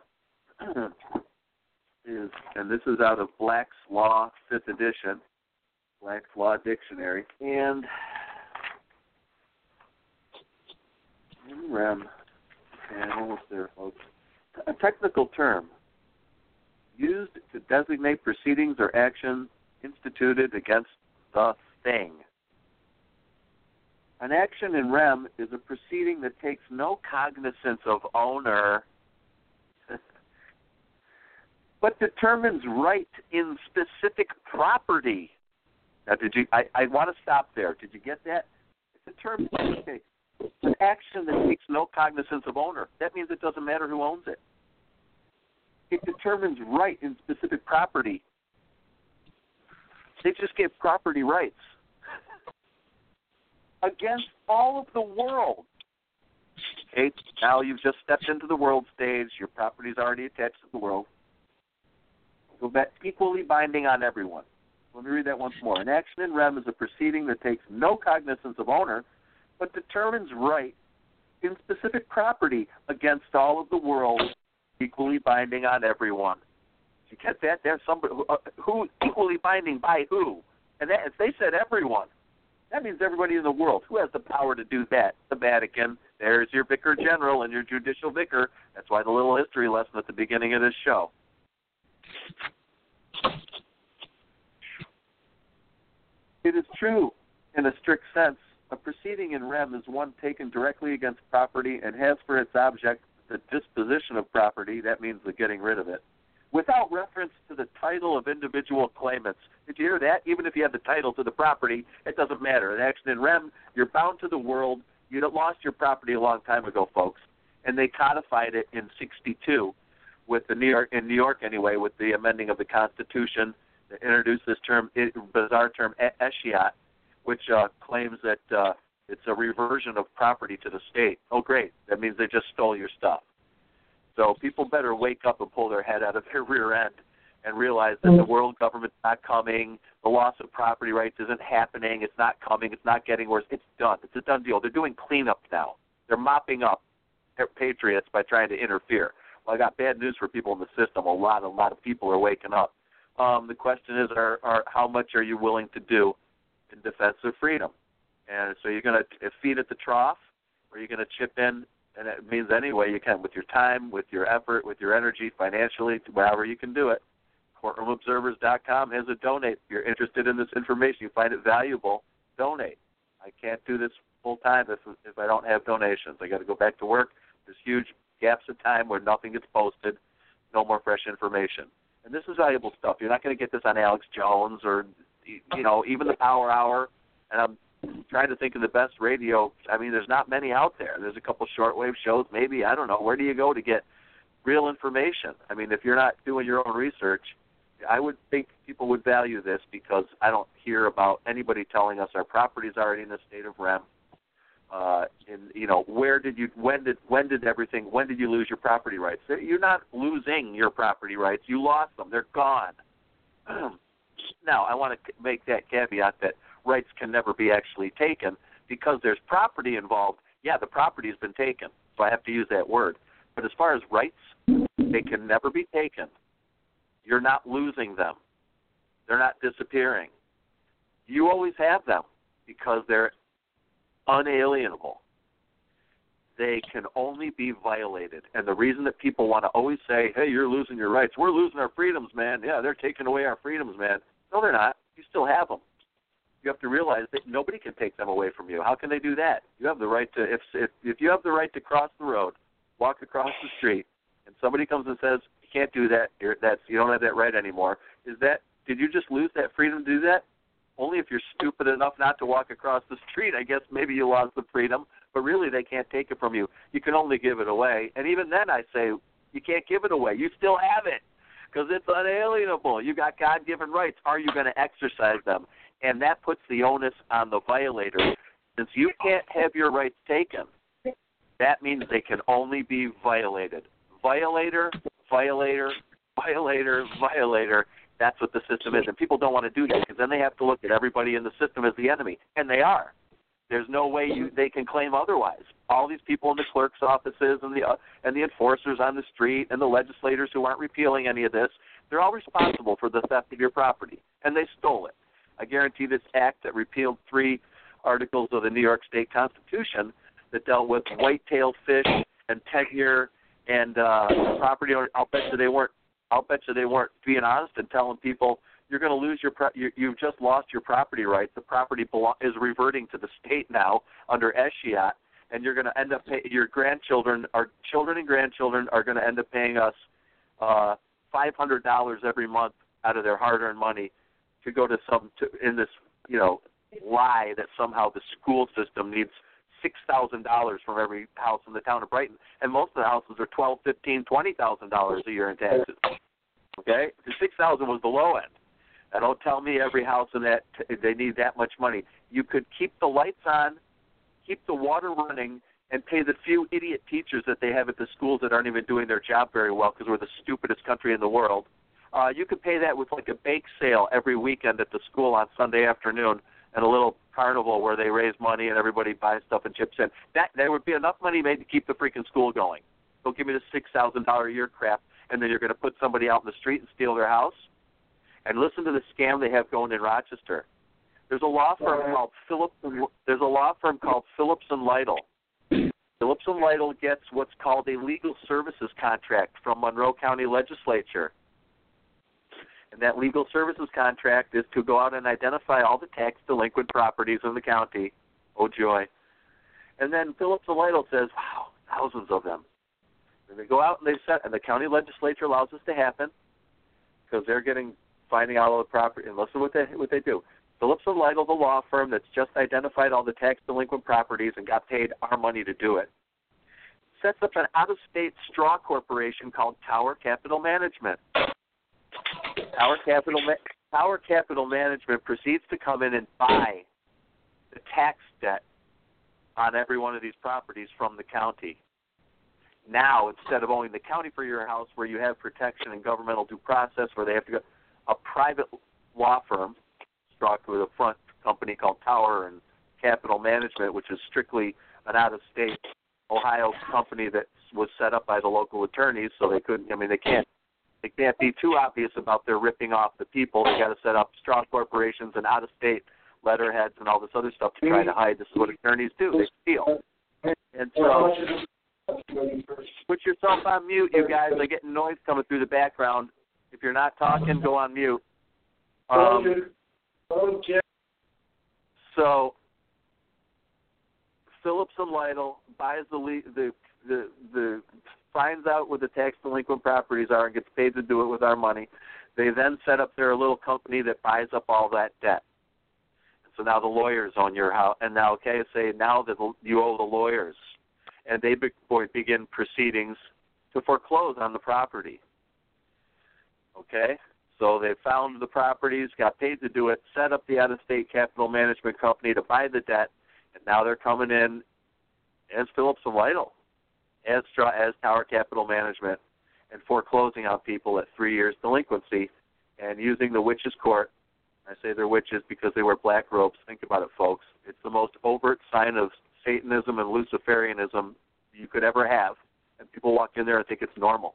is, and this is out of Black's Law, 5th edition, Black's Law Dictionary. And in rem, and almost there, folks, a technical term used to designate proceedings or actions instituted against the thing. An action in rem is a proceeding that takes no cognizance of owner, but determines right in specific property. Now, I want to stop there. Did you get that? It's a term. Okay. An action that takes no cognizance of owner. That means it doesn't matter who owns it. It determines right in specific property. They just get property rights against all of the world. Okay, now you've just stepped into the world stage. Your property is already attached to the world. So that's equally binding on everyone. Let me read that once more. An action in rem is a proceeding that takes no cognizance of owner, but determines right in specific property against all of the world, equally binding on everyone. You get that? There's somebody who equally binding by who, and that, if they said everyone, that means everybody in the world. Who has the power to do that? The Vatican. There's your vicar general and your judicial vicar. That's why the little history lesson at the beginning of this show. It is true, in a strict sense, a proceeding in rem is one taken directly against property and has for its object the disposition of property, that means the getting rid of it, without reference to the title of individual claimants. Did you hear that? Even if you have the title to the property, it doesn't matter. An action in rem, you're bound to the world. You lost your property a long time ago, folks, and they codified it in '62 with the New York anyway, with the amending of the Constitution that introduced this term, bizarre term, escheat, which claims that it's a reversion of property to the state. Oh, great. That means they just stole your stuff. So people better wake up and pull their head out of their rear end and realize that the world government's not coming, the loss of property rights isn't happening, it's not coming, it's not getting worse, it's done. It's a done deal. They're doing cleanup now. They're mopping up their patriots by trying to interfere. Well, I got bad news for people in the system. A lot of people are waking up. The question is, how much are you willing to do in defense of freedom? And so you're going to feed at the trough, or you're going to chip in, and it means any way you can, with your time, with your effort, with your energy, financially, however you can do it. CourtroomObservers.com has a donate. If you're interested in this information, you find it valuable, donate. I can't do this full time if I don't have donations. I got to go back to work. There's huge gaps of time where nothing gets posted, no more fresh information. And this is valuable stuff. You're not going to get this on Alex Jones or, even the Power Hour. And I'm trying to think of the best radio. I mean, there's not many out there. There's a couple shortwave shows, maybe. I don't know. Where do you go to get real information? I mean, if you're not doing your own research, I would think people would value this, because I don't hear about anybody telling us our property is already in a state of rem. When did you lose your property rights? You're not losing your property rights. You lost them. They're gone. Now, I want to make that caveat that rights can never be actually taken, because there's property involved. Yeah, the property has been taken, so I have to use that word. But as far as rights, they can never be taken. You're not losing them. They're not disappearing. You always have them, because they're unalienable. They can only be violated. And the reason that people want to always say, hey, you're losing your rights, we're losing our freedoms, man. Yeah, they're taking away our freedoms, man. No, they're not. You still have them. You have to realize that nobody can take them away from you. How can they do that? You have the right to, if you have the right to cross the road, walk across the street, and somebody comes and says, you can't do that, you don't have that right anymore, did you just lose that freedom to do that? Only if you're stupid enough not to walk across the street, I guess maybe you lost the freedom, but really they can't take it from you. You can only give it away. And even then I say, you can't give it away. You still have it, because it's unalienable. You got God-given rights. Are you going to exercise them? And that puts the onus on the violator. Since you can't have your rights taken, that means they can only be violated. Violator, violator, violator, violator. That's what the system is. And people don't want to do that, because then they have to look at everybody in the system as the enemy. And they are. There's no way they can claim otherwise. All these people in the clerk's offices and the enforcers on the street and the legislators who aren't repealing any of this, they're all responsible for the theft of your property. And they stole it. I guarantee this act that repealed 3 articles of the New York State Constitution that dealt with white-tailed fish and tenure and property owners, I'll bet you they weren't being honest and telling people, you're going to lose you've just lost your property rights. The property is reverting to the state now under escheat, and you're going to end up your grandchildren, our children and grandchildren, are going to end up paying us $500 every month out of their hard-earned money to go in this lie that somehow the school system needs $6,000 from every house in the town of Brighton, and most of the houses are $12,000, $15,000, $20,000 a year in taxes. Okay, the $6,000 was the low end. And don't tell me every house in that they need that much money. You could keep the lights on, keep the water running, and pay the few idiot teachers that they have at the schools that aren't even doing their job very well because we're the stupidest country in the world. You could pay that with like a bake sale every weekend at the school on Sunday afternoon and a little carnival where they raise money and everybody buys stuff and chips in. There would be enough money made to keep the freaking school going. Don't give me the $6,000 a year crap, and then you're going to put somebody out in the street and steal their house. And listen to the scam they have going in Rochester. There's a law firm called Phillips and Lytle. Phillips and Lytle gets what's called a legal services contract from Monroe County Legislature. And that legal services contract is to go out and identify all the tax delinquent properties in the county. Oh, joy. And then Phillips and Lytle says, wow, thousands of them. And they go out and the county legislature allows this to happen because they're finding out all the property. And listen what they do. Phillips and Lytle, the law firm that's just identified all the tax delinquent properties and got paid our money to do it, sets up an out-of-state straw corporation called Tower Capital Management. Tower Capital Management proceeds to come in and buy the tax debt on every one of these properties from the county. Now, instead of owing the county for your house where you have protection and governmental due process where they have to go, a private law firm, struck with a front company called Tower and Capital Management, which is strictly an out-of-state Ohio company that was set up by the local attorneys, so they couldn't. I mean, they can't be too obvious about their ripping off the people. They got to set up strong corporations and out-of-state letterheads and all this other stuff to try to hide. This is what attorneys do. They steal. And so, put yourself on mute, you guys. I get noise coming through the background. If you're not talking, go on mute. So Phillips and Lytle buys the finds out what the tax delinquent properties are and gets paid to do it with our money. They then set up their little company that buys up all that debt. And so now the lawyers own your house, and now now that you owe the lawyers, and they begin proceedings to foreclose on the property. Okay? So they found the properties, got paid to do it, set up the out-of-state capital management company to buy the debt, and now they're coming in as Phillips and Lytle, as Tower Capital Management, and foreclosing on people at 3 years delinquency and using the witches' court. I say they're witches because they wear black robes. Think about it, folks. It's the most overt sign of Satanism and Luciferianism you could ever have, and people walk in there and think it's normal.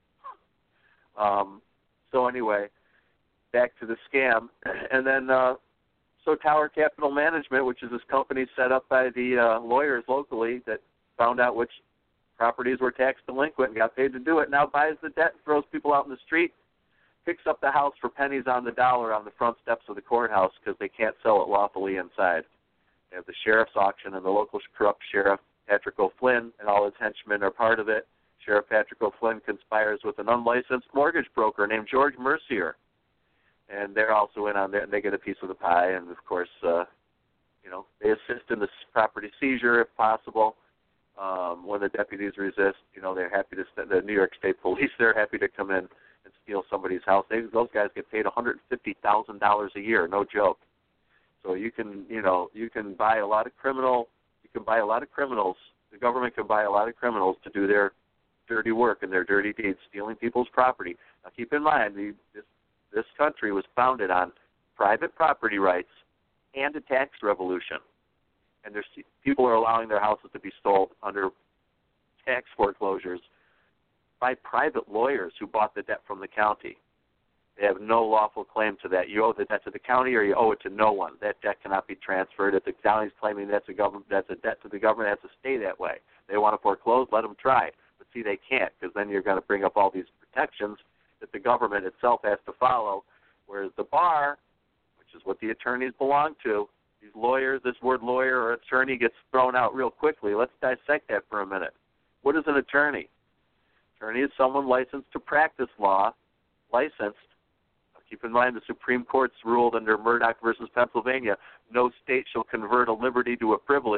So anyway, back to the scam. And then, so Tower Capital Management, which is this company set up by the lawyers locally that found out which properties were tax delinquent and got paid to do it, now buys the debt and throws people out in the street, picks up the house for pennies on the dollar on the front steps of the courthouse because they can't sell it lawfully inside. They have the sheriff's auction, and the local corrupt sheriff, Patrick O'Flynn, and all his henchmen are part of it. Sheriff Patrick O'Flynn conspires with an unlicensed mortgage broker named George Mercier, and they're also in on there, and they get a piece of the pie. And of course, they assist in the property seizure if possible. When the deputies resist, they're happy to. The New York State Police, they're happy to come in and steal somebody's house. Those guys get paid $150,000 a year, no joke. So you can buy a lot of criminals. The government can buy a lot of criminals to do their dirty work and their dirty deeds, stealing people's property. Now, keep in mind, this country was founded on private property rights and a tax revolution. And people are allowing their houses to be sold under tax foreclosures by private lawyers who bought the debt from the county. They have no lawful claim to that. You owe the debt to the county or you owe it to no one. That debt cannot be transferred. If the county's claiming that's a debt to the government, it has to stay that way. They want to foreclose, let them try. But see, they can't, because then you're going to bring up all these protections that the government itself has to follow, whereas the bar, which is what the attorneys belong to, these lawyers, this word lawyer or attorney gets thrown out real quickly. Let's dissect that for a minute. What is an attorney? Attorney is someone licensed to practice law, licensed. Keep in mind the Supreme Court's ruled under Murdoch versus Pennsylvania, no state shall convert a liberty to a privilege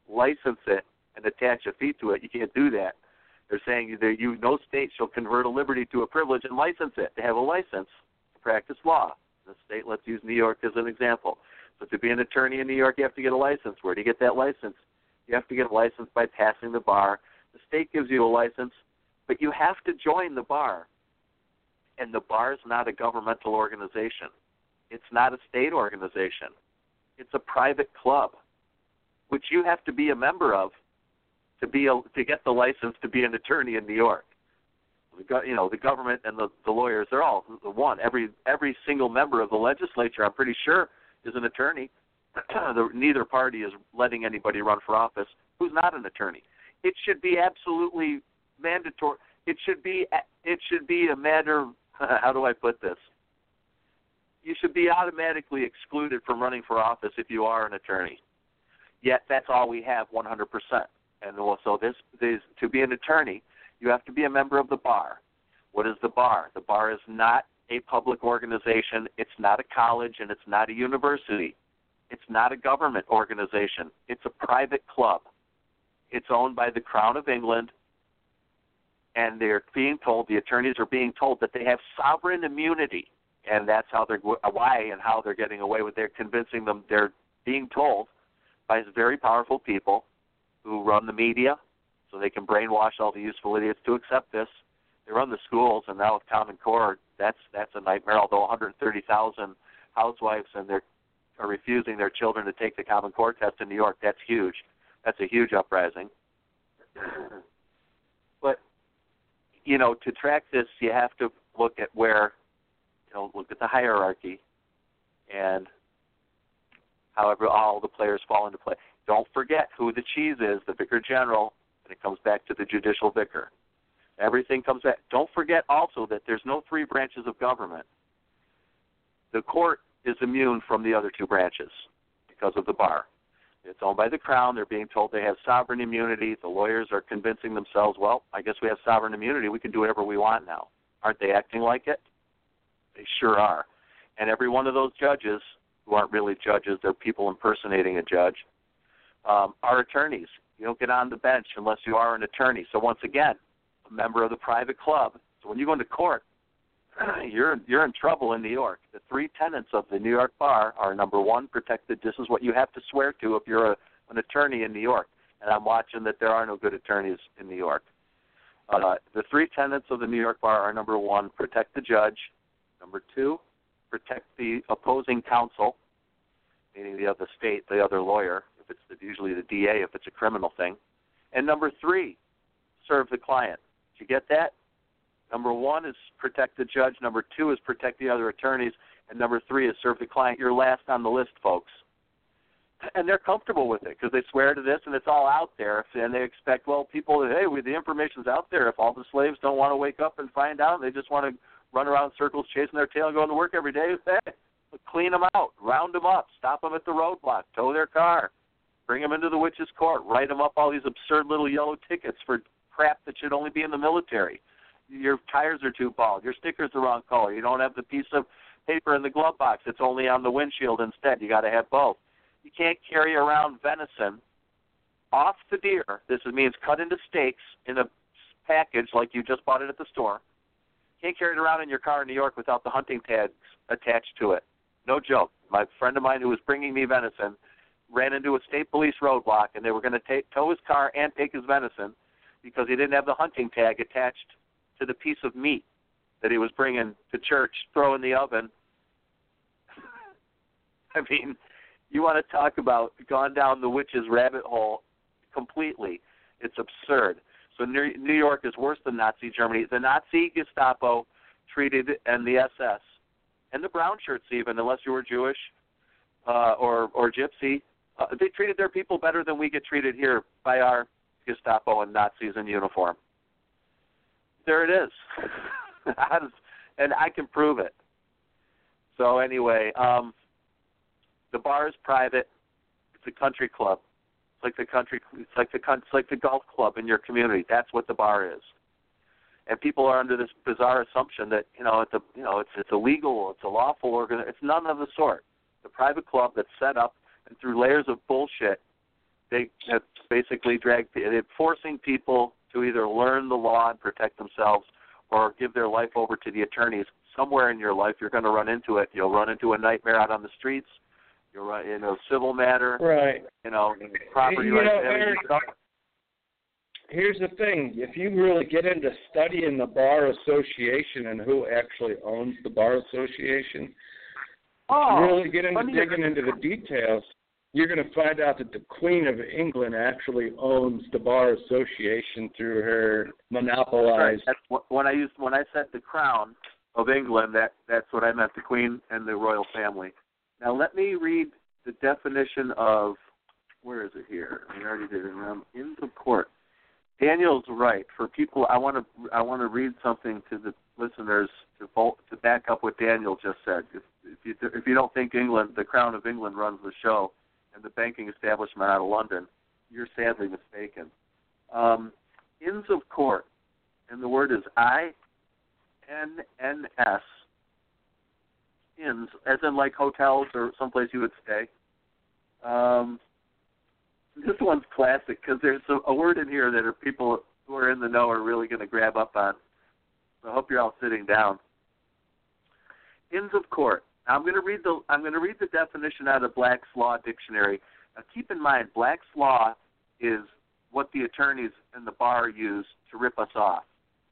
license it and attach a fee to it. You can't do that. They're saying that no state shall convert a liberty to a privilege and license it. They have a license to practice law. The state, let's use New York as an example. So to be an attorney in New York, you have to get a license. Where do you get that license? You have to get a license by passing the bar. The state gives you a license, but you have to join the bar. And the bar is not a governmental organization. It's not a state organization. It's a private club, which you have to be a member of to get the license to be an attorney in New York. The government and the lawyers, they're all one. Every single member of the legislature, I'm pretty sure, is an attorney. Neither party is letting anybody run for office who's not an attorney. It should be absolutely mandatory. It should be a matter. How do I put this? You should be automatically excluded from running for office if you are an attorney. Yet that's all we have, 100%. And also, to be an attorney, you have to be a member of the bar. What is the bar? The bar is not a public organization. It's not a college, and it's not a university. It's not a government organization. It's a private club. It's owned by the Crown of England, and the attorneys are being told that they have sovereign immunity, and that's how they're getting away with it. Convincing them, they're being told by very powerful people who run the media, so they can brainwash all the useful idiots to accept this. They run the schools, and now with Common Core, that's a nightmare. Although 130,000 housewives are refusing their children to take the Common Core test in New York. That's huge. That's a huge uprising. But to track this, you have to look at look at the hierarchy, and however all the players fall into play. Don't forget who the cheese is, the vicar general, and it comes back to the judicial vicar. Everything comes back. Don't forget also that there's no three branches of government. The court is immune from the other two branches because of the bar. It's owned by the Crown. They're being told they have sovereign immunity. The lawyers are convincing themselves, well, I guess we have sovereign immunity. We can do whatever we want now. Aren't they acting like it? They sure are. And every one of those judges, who aren't really judges, they're people impersonating a judge, are attorneys. You don't get on the bench unless you are an attorney. So once again, a member of the private club. So when you go into court, you're in trouble in New York. The three tenets of the New York bar are, number one, protected. This is what you have to swear to if you're an attorney in New York. And I'm watching that there are no good attorneys in New York. The three tenets of the New York bar are, number one, protect the judge. Number two, protect the opposing counsel, meaning the other lawyer, if it's usually the DA if it's a criminal thing. And number three, serve the client. Did you get that? Number one is protect the judge. Number two is protect the other attorneys. And number three is serve the client. You're last on the list, folks. And they're comfortable with it because they swear to this and it's all out there. And they expect, the information's out there. If all the slaves don't want to wake up and find out, they just want to run around in circles chasing their tail and going to work every day, clean them out, round them up, stop them at the roadblock, tow their car, bring them into the witch's court, write them up all these absurd little yellow tickets for crap that should only be in the military. Your tires are too bald. Your sticker's the wrong color. You don't have the piece of paper in the glove box. It's only on the windshield instead. You got to have both. You can't carry around venison off the deer. This means cut into steaks in a package like you just bought it at the store. You can't carry it around in your car in New York without the hunting tags attached to it. No joke. My friend of mine who was bringing me venison ran into a state police roadblock, and they were going to tow his car and take his venison because he didn't have the hunting tag attached to the piece of meat that he was bringing to church, throw in the oven. I mean, you want to talk about gone down the witch's rabbit hole completely. It's absurd. So New York is worse than Nazi Germany. The Nazi Gestapo treated, and the SS, and the brown shirts even, unless you were Jewish or gypsy, they treated their people better than we get treated here by our Gestapo and Nazis in uniform. There it is. And I can prove it. So anyway, the bar is private. It's a country club. It's like the golf club in your community. That's what the bar is. And people are under this bizarre assumption that it's illegal, it's a lawful organization. It's none of the sort. The private club that's set up and through layers of bullshit, that's basically forcing people to either learn the law and protect themselves or give their life over to the attorneys. Somewhere in your life, you're going to run into it. You'll run into a nightmare out on the streets. You'll run in a civil matter. Right. Property rights. Here's the thing. If you really get into studying the Bar Association and who actually owns the Bar Association, really get into digging into the details, you're going to find out that the Queen of England actually owns the Bar Association through her monopolized. Right. That's when I said the Crown of England, that's what I meant, the Queen and the royal family. Now let me read the definition of, where is it here? I already did it. Inns of Court. Daniel's right. For people, I want to read something to the listeners to back up what Daniel just said. If you don't think England, the Crown of England runs the show, and the banking establishment out of London, you're sadly mistaken. Inns of Court, and the word is INNS. Inns, as in like hotels or someplace you would stay. This one's classic because there's a word in here that people who are in the know are really going to grab up on. So I hope you're all sitting down. Inns of Court. Now I'm going to read the definition out of Black's Law Dictionary. Now keep in mind, Black's Law is what the attorneys and the bar use to rip us off.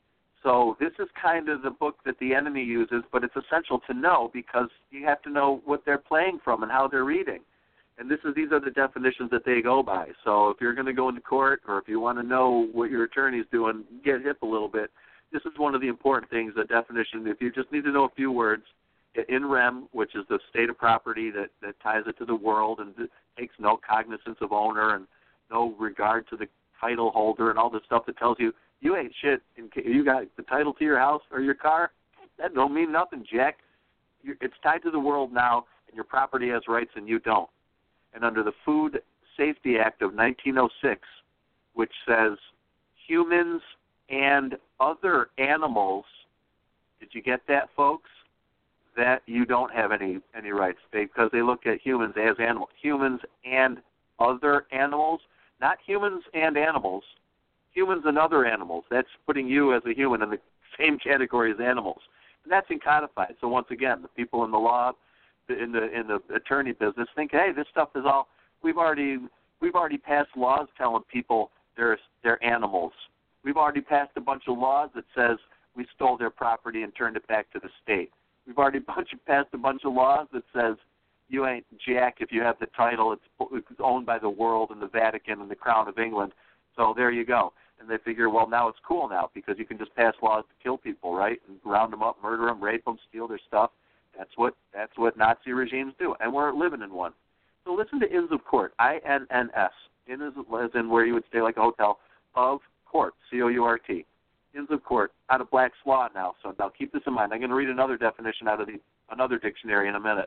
So this is kind of the book that the enemy uses, but it's essential to know because you have to know what they're playing from and how they're reading. And these are the definitions that they go by. So if you're going to go into court or if you want to know what your attorney's doing, get hip a little bit. This is one of the important things, the definition. If you just need to know a few words, in rem, which is the state of property that ties it to the world and takes no cognizance of owner and no regard to the title holder and all this stuff that tells you ain't shit. You got the title to your house or your car. That don't mean nothing, Jack. It's tied to the world now, and your property has rights and you don't. And under the Food Safety Act of 1906, which says humans and other animals, did you get that, folks? That you don't have any rights because they look at humans as animals. Humans and other animals, not humans and animals. Humans and other animals. That's putting you as a human in the same category as animals, and that's codified. So once again, the people in the law, in the attorney business, think, hey, this stuff is all we've already passed laws telling people they're animals. We've already passed a bunch of laws that says we stole their property and turned it back to the state. We've already passed a bunch of laws that says you ain't jack if you have the title. It's owned by the world and the Vatican and the Crown of England. So there you go. And they figure, well, now it's cool now because you can just pass laws to kill people, right? And round them up, murder them, rape them, steal their stuff. That's what Nazi regimes do, and we're living in one. So listen to Inns of Court, INNS. Inn is as in where you would stay like a hotel, of court, COURT. Inns of Court, out of Black's Law now. So now keep this in mind. I'm going to read another definition out of another dictionary in a minute.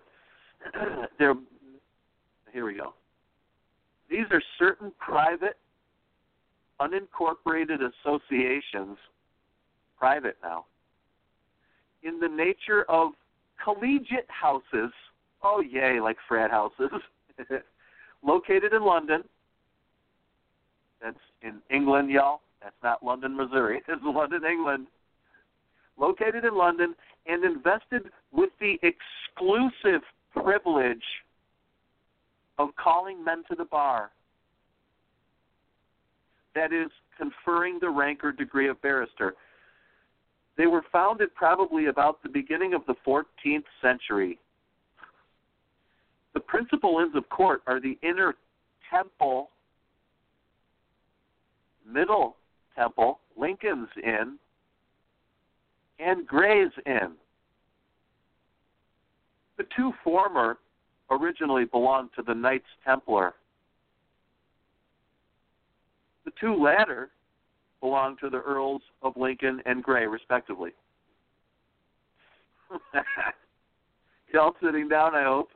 Here we go. These are certain private, unincorporated associations, private now, in the nature of collegiate houses, oh yay, like frat houses, located in London. That's in England, y'all. That's not London, Missouri. It's London, England. Located in London and invested with the exclusive privilege of calling men to the bar. That is, conferring the rank or degree of barrister. They were founded probably about the beginning of the 14th century. The principal inns of court are the Inner Temple, Middle Temple, Lincoln's Inn, and Gray's Inn. The two former originally belonged to the Knights Templar. The two latter belonged to the Earls of Lincoln and Gray, respectively. Y'all sitting down, I hope.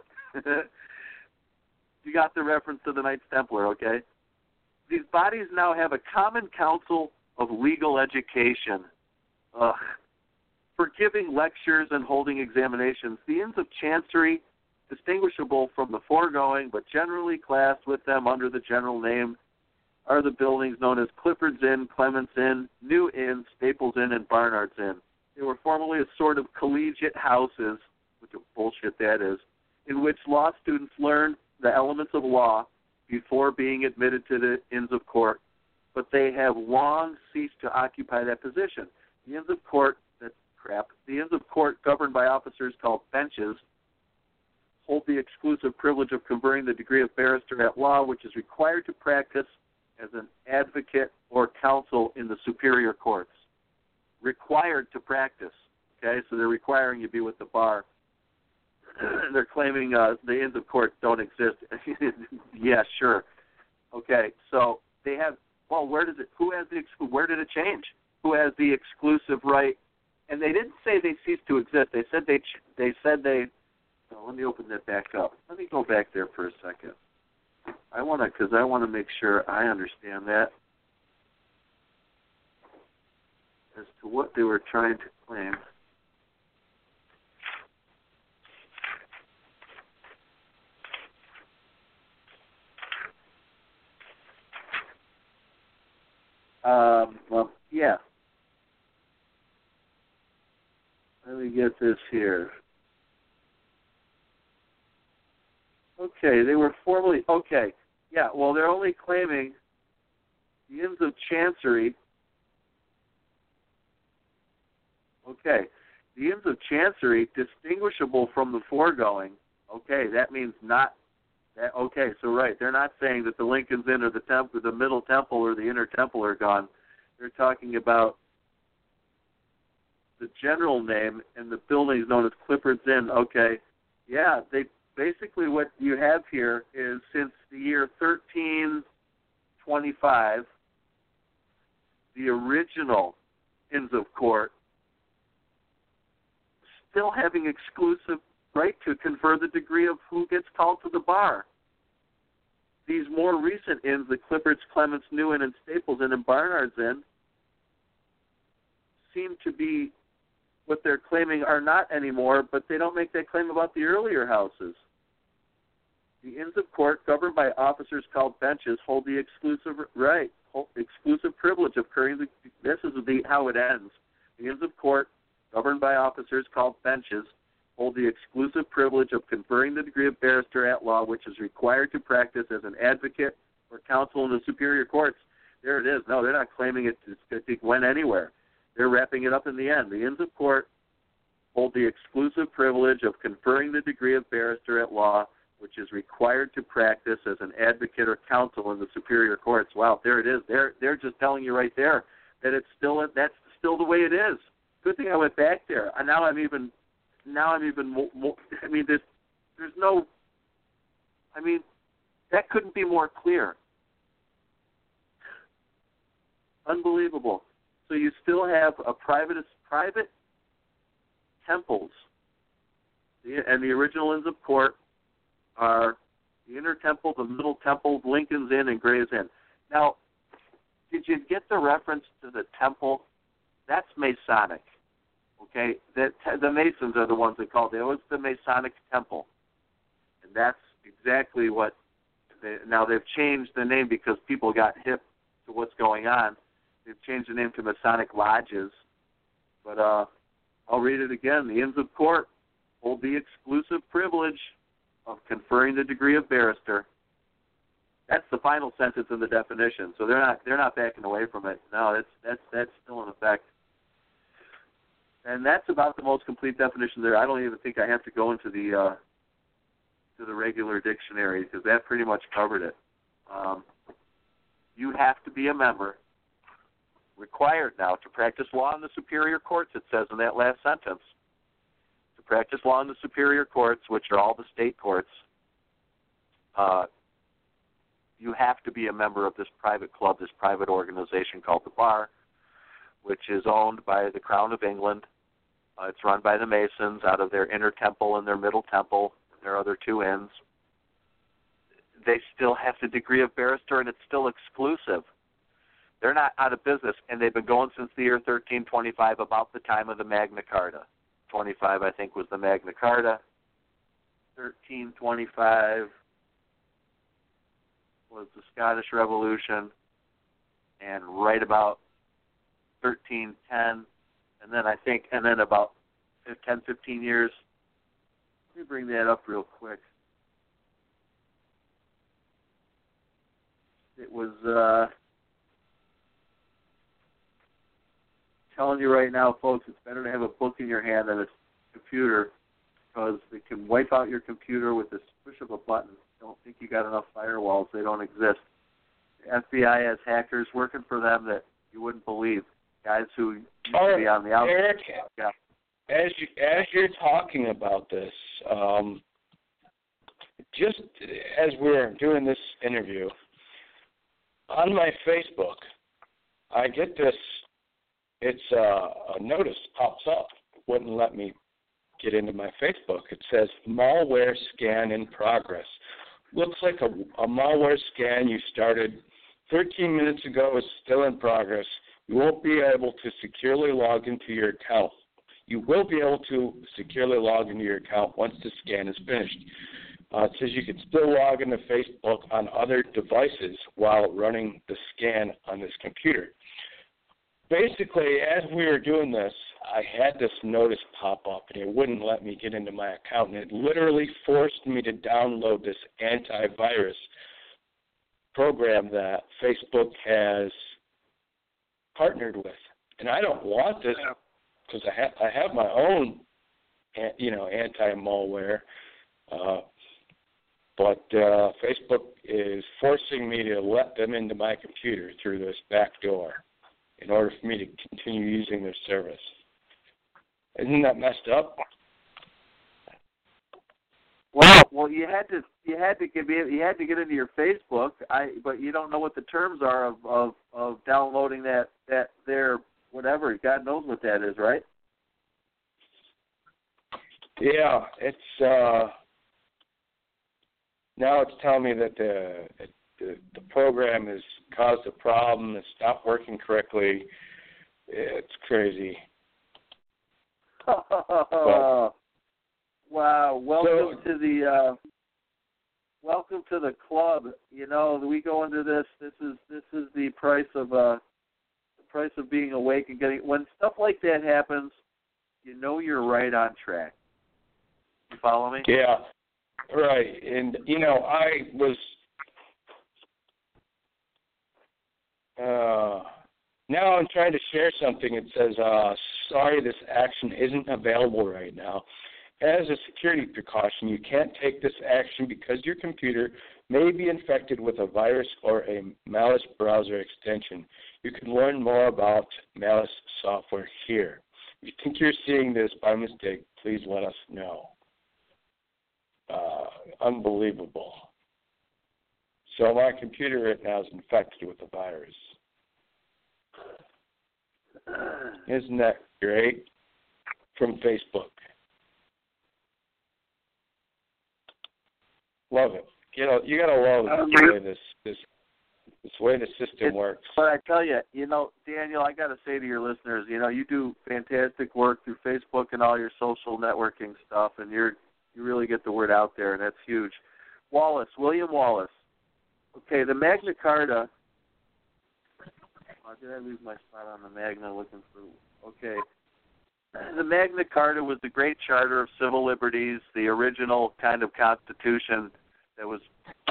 You got the reference to the Knights Templar, okay? These bodies now have a common council of legal education for giving lectures and holding examinations. The Inns of Chancery distinguishable from the foregoing, but generally classed with them under the general name, are the buildings known as Clifford's Inn, Clements Inn, New Inn, Staples Inn, and Barnard's Inn. They were formerly a sort of collegiate houses, which is bullshit that is, in which law students learned the elements of law before being admitted to the Inns of Court, but they have long ceased to occupy that position. The Inns of Court, that's crap, the Inns of Court governed by officers called benches hold the exclusive privilege of conferring the degree of barrister at law, which is required to practice as an advocate or counsel in the superior courts. Required to practice, okay? So they're requiring you be with the bar. They're claiming the Inns of Court don't exist. Yeah, sure. Okay, so they have, well, where did it change? Who has the exclusive right? And they didn't say they ceased to exist. They said oh, let me open that back up. Let me go back there for a second. Because I want to make sure I understand that as to what they were trying to claim. Well, yeah. Let me get this here. Okay, they were formerly, okay. Yeah, well, they're only claiming the Inns of Chancery. Okay, the Inns of Chancery, distinguishable from the foregoing. Okay, that means not that. Okay, so right, they're not saying that the Lincoln's Inn or the Middle Temple or the Inner Temple are gone. They're talking about the general name and the building is known as Clifford's Inn. Okay, yeah, they basically what you have here is since the year 1325, the original Inns of Court still having exclusive right to confer the degree of who gets called to the bar. These more recent inns, the Clifford's, Clements, New Inn, and Staples Inn, and Barnard's Inn, seem to be what they're claiming are not anymore, but they don't make that claim about the earlier houses. The Inns of Court, governed by officers called benches, hold the exclusive privilege of conferring this is how it ends. The Inns of Court, governed by officers called benches, hold the exclusive privilege of conferring the degree of barrister at law, which is required to practice as an advocate or counsel in the superior courts. There it is. No, they're not claiming it went anywhere. They're wrapping it up in the end. The Inns of Court hold the exclusive privilege of conferring the degree of barrister at law, which is required to practice as an advocate or counsel in the superior courts. Wow, there it is. They're just telling you right there that that's still the way it is. Good thing I went back there. And now I'm even more, I mean, there's no, I mean, that couldn't be more clear. Unbelievable. So you still have a private temples, and the original Inns of Court are the Inner Temple, the Middle Temple, Lincoln's Inn, and Gray's Inn. Now, did you get the reference to the temple? That's Masonic. Okay, the Masons are the ones that called it. It was the Masonic Temple, and that's exactly what. Now they've changed the name because people got hip to what's going on. They've changed the name to Masonic Lodges, but I'll read it again. The Inns of Court hold the exclusive privilege of conferring the degree of barrister. That's the final sentence in the definition, so they're not backing away from it. No, that's still in effect. And that's about the most complete definition there. I don't even think I have to go into the regular dictionary because that pretty much covered it. You have to be a member, required now to practice law in the superior courts, it says in that last sentence. To practice law in the superior courts, which are all the state courts, you have to be a member of this private club, this private organization called the Bar, which is owned by the Crown of England. It's run by the Masons out of their Inner Temple and their Middle Temple and their other two inns. They still have the degree of barrister, and it's still exclusive. They're not out of business, and they've been going since the year 1325, about the time of the Magna Carta. 25, I think, was the Magna Carta. 1325 was the Scottish Revolution, and right about 1310, and then about 10, 15 years. Let me bring that up real quick. It was, telling you right now, folks, it's better to have a book in your hand than a computer, because they can wipe out your computer with the push of a button. Don't think you got enough firewalls. They don't exist. The FBI has hackers working for them that you wouldn't believe. Guys who used to be on the outside. Eric, yeah. As you're talking about this, just as we're doing this interview, on my Facebook, I get this. It's a notice pops up. Wouldn't let me get into my Facebook. It says malware scan in progress. Looks like a malware scan you started 13 minutes ago is still in progress. You won't be able to securely log into your account. You will be able to securely log into your account once the scan is finished. It says you can still log into Facebook on other devices while running the scan on this computer. Basically, as we were doing this, I had this notice pop up, and it wouldn't let me get into my account, and it literally forced me to download this antivirus program that Facebook has partnered with. And I don't want this because I have my own, anti-malware, but Facebook is forcing me to let them into my computer through this back door in order for me to continue using their service. Isn't that messed up? Well, you had to get into your Facebook. But you don't know what the terms are of downloading that their whatever. God knows what that is, right? Yeah, it's now it's telling me that the program has caused a problem. It's not working correctly. It's crazy. Wow! Welcome to the club. We go into this. This is the price of being awake and getting. When stuff like that happens, you're right on track. You follow me? Yeah, right. And I was. Now I'm trying to share something. It says, sorry, this action isn't available right now. As a security precaution, you can't take this action because your computer may be infected with a virus or a malicious browser extension. You can learn more about malicious software here. If you think you're seeing this by mistake, please let us know. Unbelievable. So my computer right now is infected with a virus. Isn't that great? From Facebook. Love it. You gotta love the way this way the system works. But I tell you, Daniel, I gotta say to your listeners, you do fantastic work through Facebook and all your social networking stuff, and you really get the word out there, and that's huge. William Wallace. Okay, the Magna Carta. Did I lose my spot on the Magna looking for? Okay. The Magna Carta was the great charter of civil liberties, the original kind of constitution that was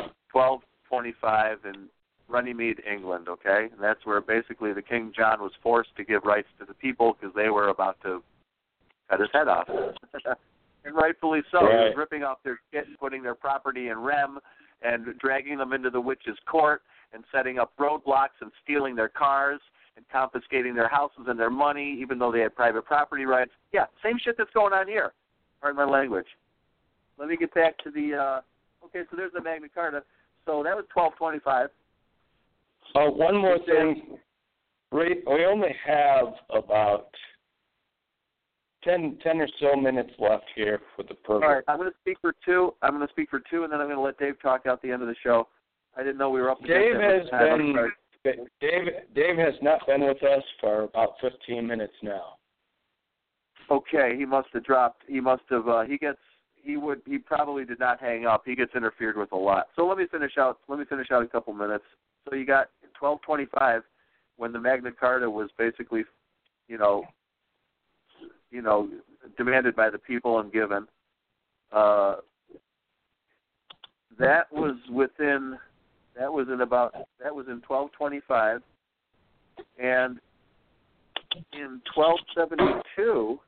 1225 in Runnymede, England, okay? And that's where basically the King John was forced to give rights to the people because they were about to cut his head off. And rightfully so. Right. He was ripping off their shit and putting their property in rem and dragging them into the witch's court and setting up roadblocks and stealing their cars and confiscating their houses and their money, even though they had private property rights. Yeah, same shit that's going on here. Pardon my language. Let me get back to the, okay, so there's the Magna Carta. So that was 1225. One more thing. We only have about 10 or so minutes left here for the program. All right, I'm going to speak for two, and then I'm going to let Dave talk out the end of the show. I didn't know we were up against Dave has not been with us for about 15 minutes now. Okay, he must have dropped. He he probably did not hang up. He gets interfered with a lot. So let me finish out a couple minutes. So you got 1225 when the Magna Carta was basically, demanded by the people and given. That was in 1225, and in 1272,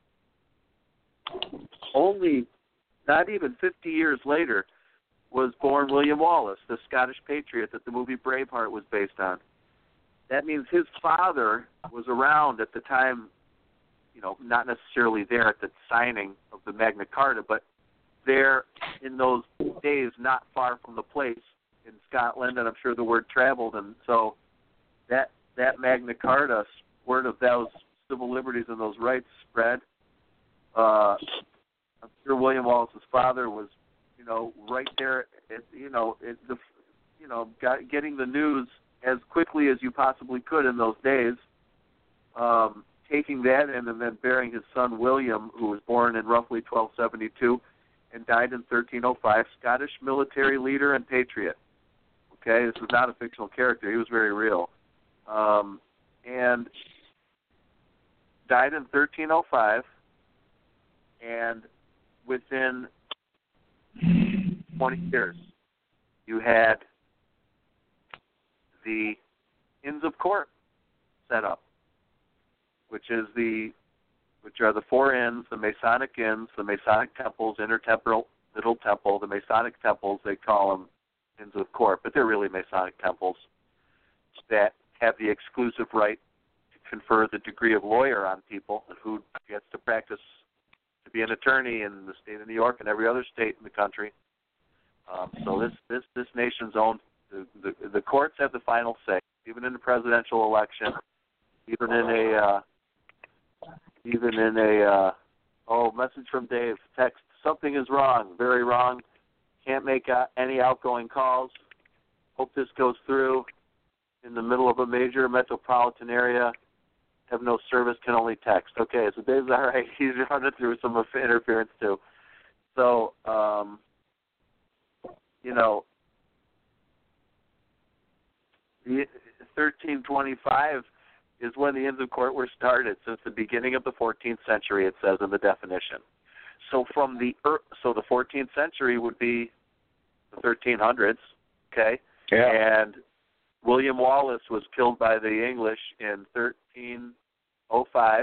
only not even 50 years later, was born William Wallace, the Scottish patriot that the movie Braveheart was based on. That means his father was around at the time, not necessarily there at the signing of the Magna Carta, but there in those days not far from the place in Scotland, and I'm sure the word traveled, and so that Magna Carta, word of those civil liberties and those rights spread. I'm sure William Wallace's father was, right there, getting the news as quickly as you possibly could in those days, taking that in and then bearing his son William, who was born in roughly 1272 and died in 1305, Scottish military leader and patriot. Okay, this is not a fictional character. He was very real. And died in 1305, and within 20 years, you had the Inns of Court set up, which are the four inns, the Masonic inns, the Masonic temples, Inner Temple, Middle Temple, the Masonic temples, they call them Inns of Court, but they're really Masonic temples that have the exclusive right to confer the degree of lawyer on people who gets to practice to be an attorney in the state of New York and every other state in the country. So this nation's own, the courts have the final say, even in the presidential election, even in a message from Dave, text, something is wrong, very wrong, can't make any outgoing calls, hope this goes through, in the middle of a major metropolitan area, have no service, can only text. Okay, so Dave's all right, he's running through some interference too. So, the 1325 is when the Inns of Court were started, since the beginning of the 14th century, it says in the definition. So the 14th century would be the 1300s, okay? Yeah. And William Wallace was killed by the English in 1305,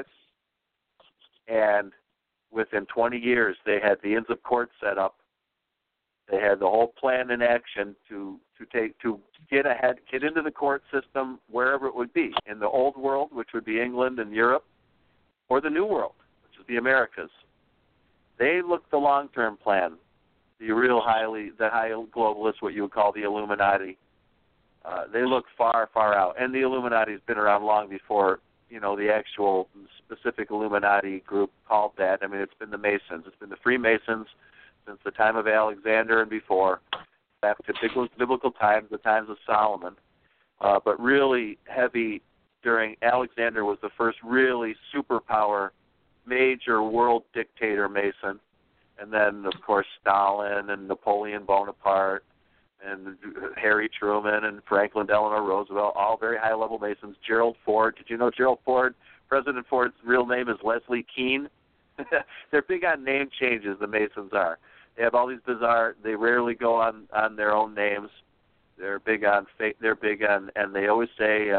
and within 20 years they had the Inns of Court set up. They had the whole plan in action to get into the court system wherever it would be, in the old world, which would be England and Europe, or the new world, which is the Americas. They looked the long-term plan, the high globalists, what you would call the Illuminati. They look far, far out. And the Illuminati's been around long before, the actual specific Illuminati group called that. I mean, it's been the Masons. It's been the Freemasons since the time of Alexander and before, back to biblical times, the times of Solomon. But really heavy during Alexander was the first really superpower, major world dictator Mason. And then, of course, Stalin and Napoleon Bonaparte and Harry Truman and Franklin Delano Roosevelt, all very high-level Masons. Gerald Ford. Did you know Gerald Ford, President Ford's real name is Leslie Keane? They're big on name changes, the Masons are. They have all these bizarre, they rarely go on their own names. They're big on fake, and they always say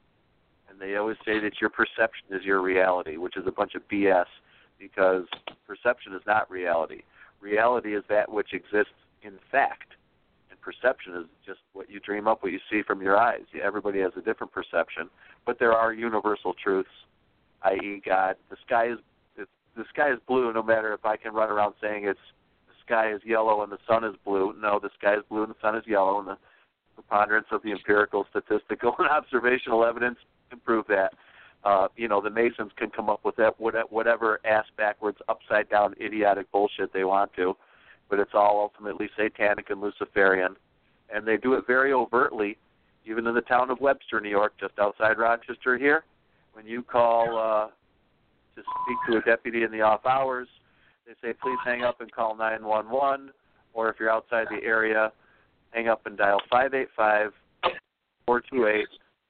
that your perception is your reality, which is a bunch of BS, because perception is not reality. Reality is that which exists in fact. Perception is just what you dream up, what you see from your eyes. Everybody has a different perception, but there are universal truths, i.e., God. The sky is blue, no matter if I can run around saying the sky is yellow and the sun is blue. No, the sky is blue and the sun is yellow, and the preponderance of the empirical, statistical, and observational evidence can prove that. The Masons can come up with that whatever ass-backwards, upside-down, idiotic bullshit they want to, but it's all ultimately satanic and Luciferian. And they do it very overtly, even in the town of Webster, New York, just outside Rochester here. When you call to speak to a deputy in the off hours, They say, please hang up and call 911, or if you're outside the area, hang up and dial 585-428-6666.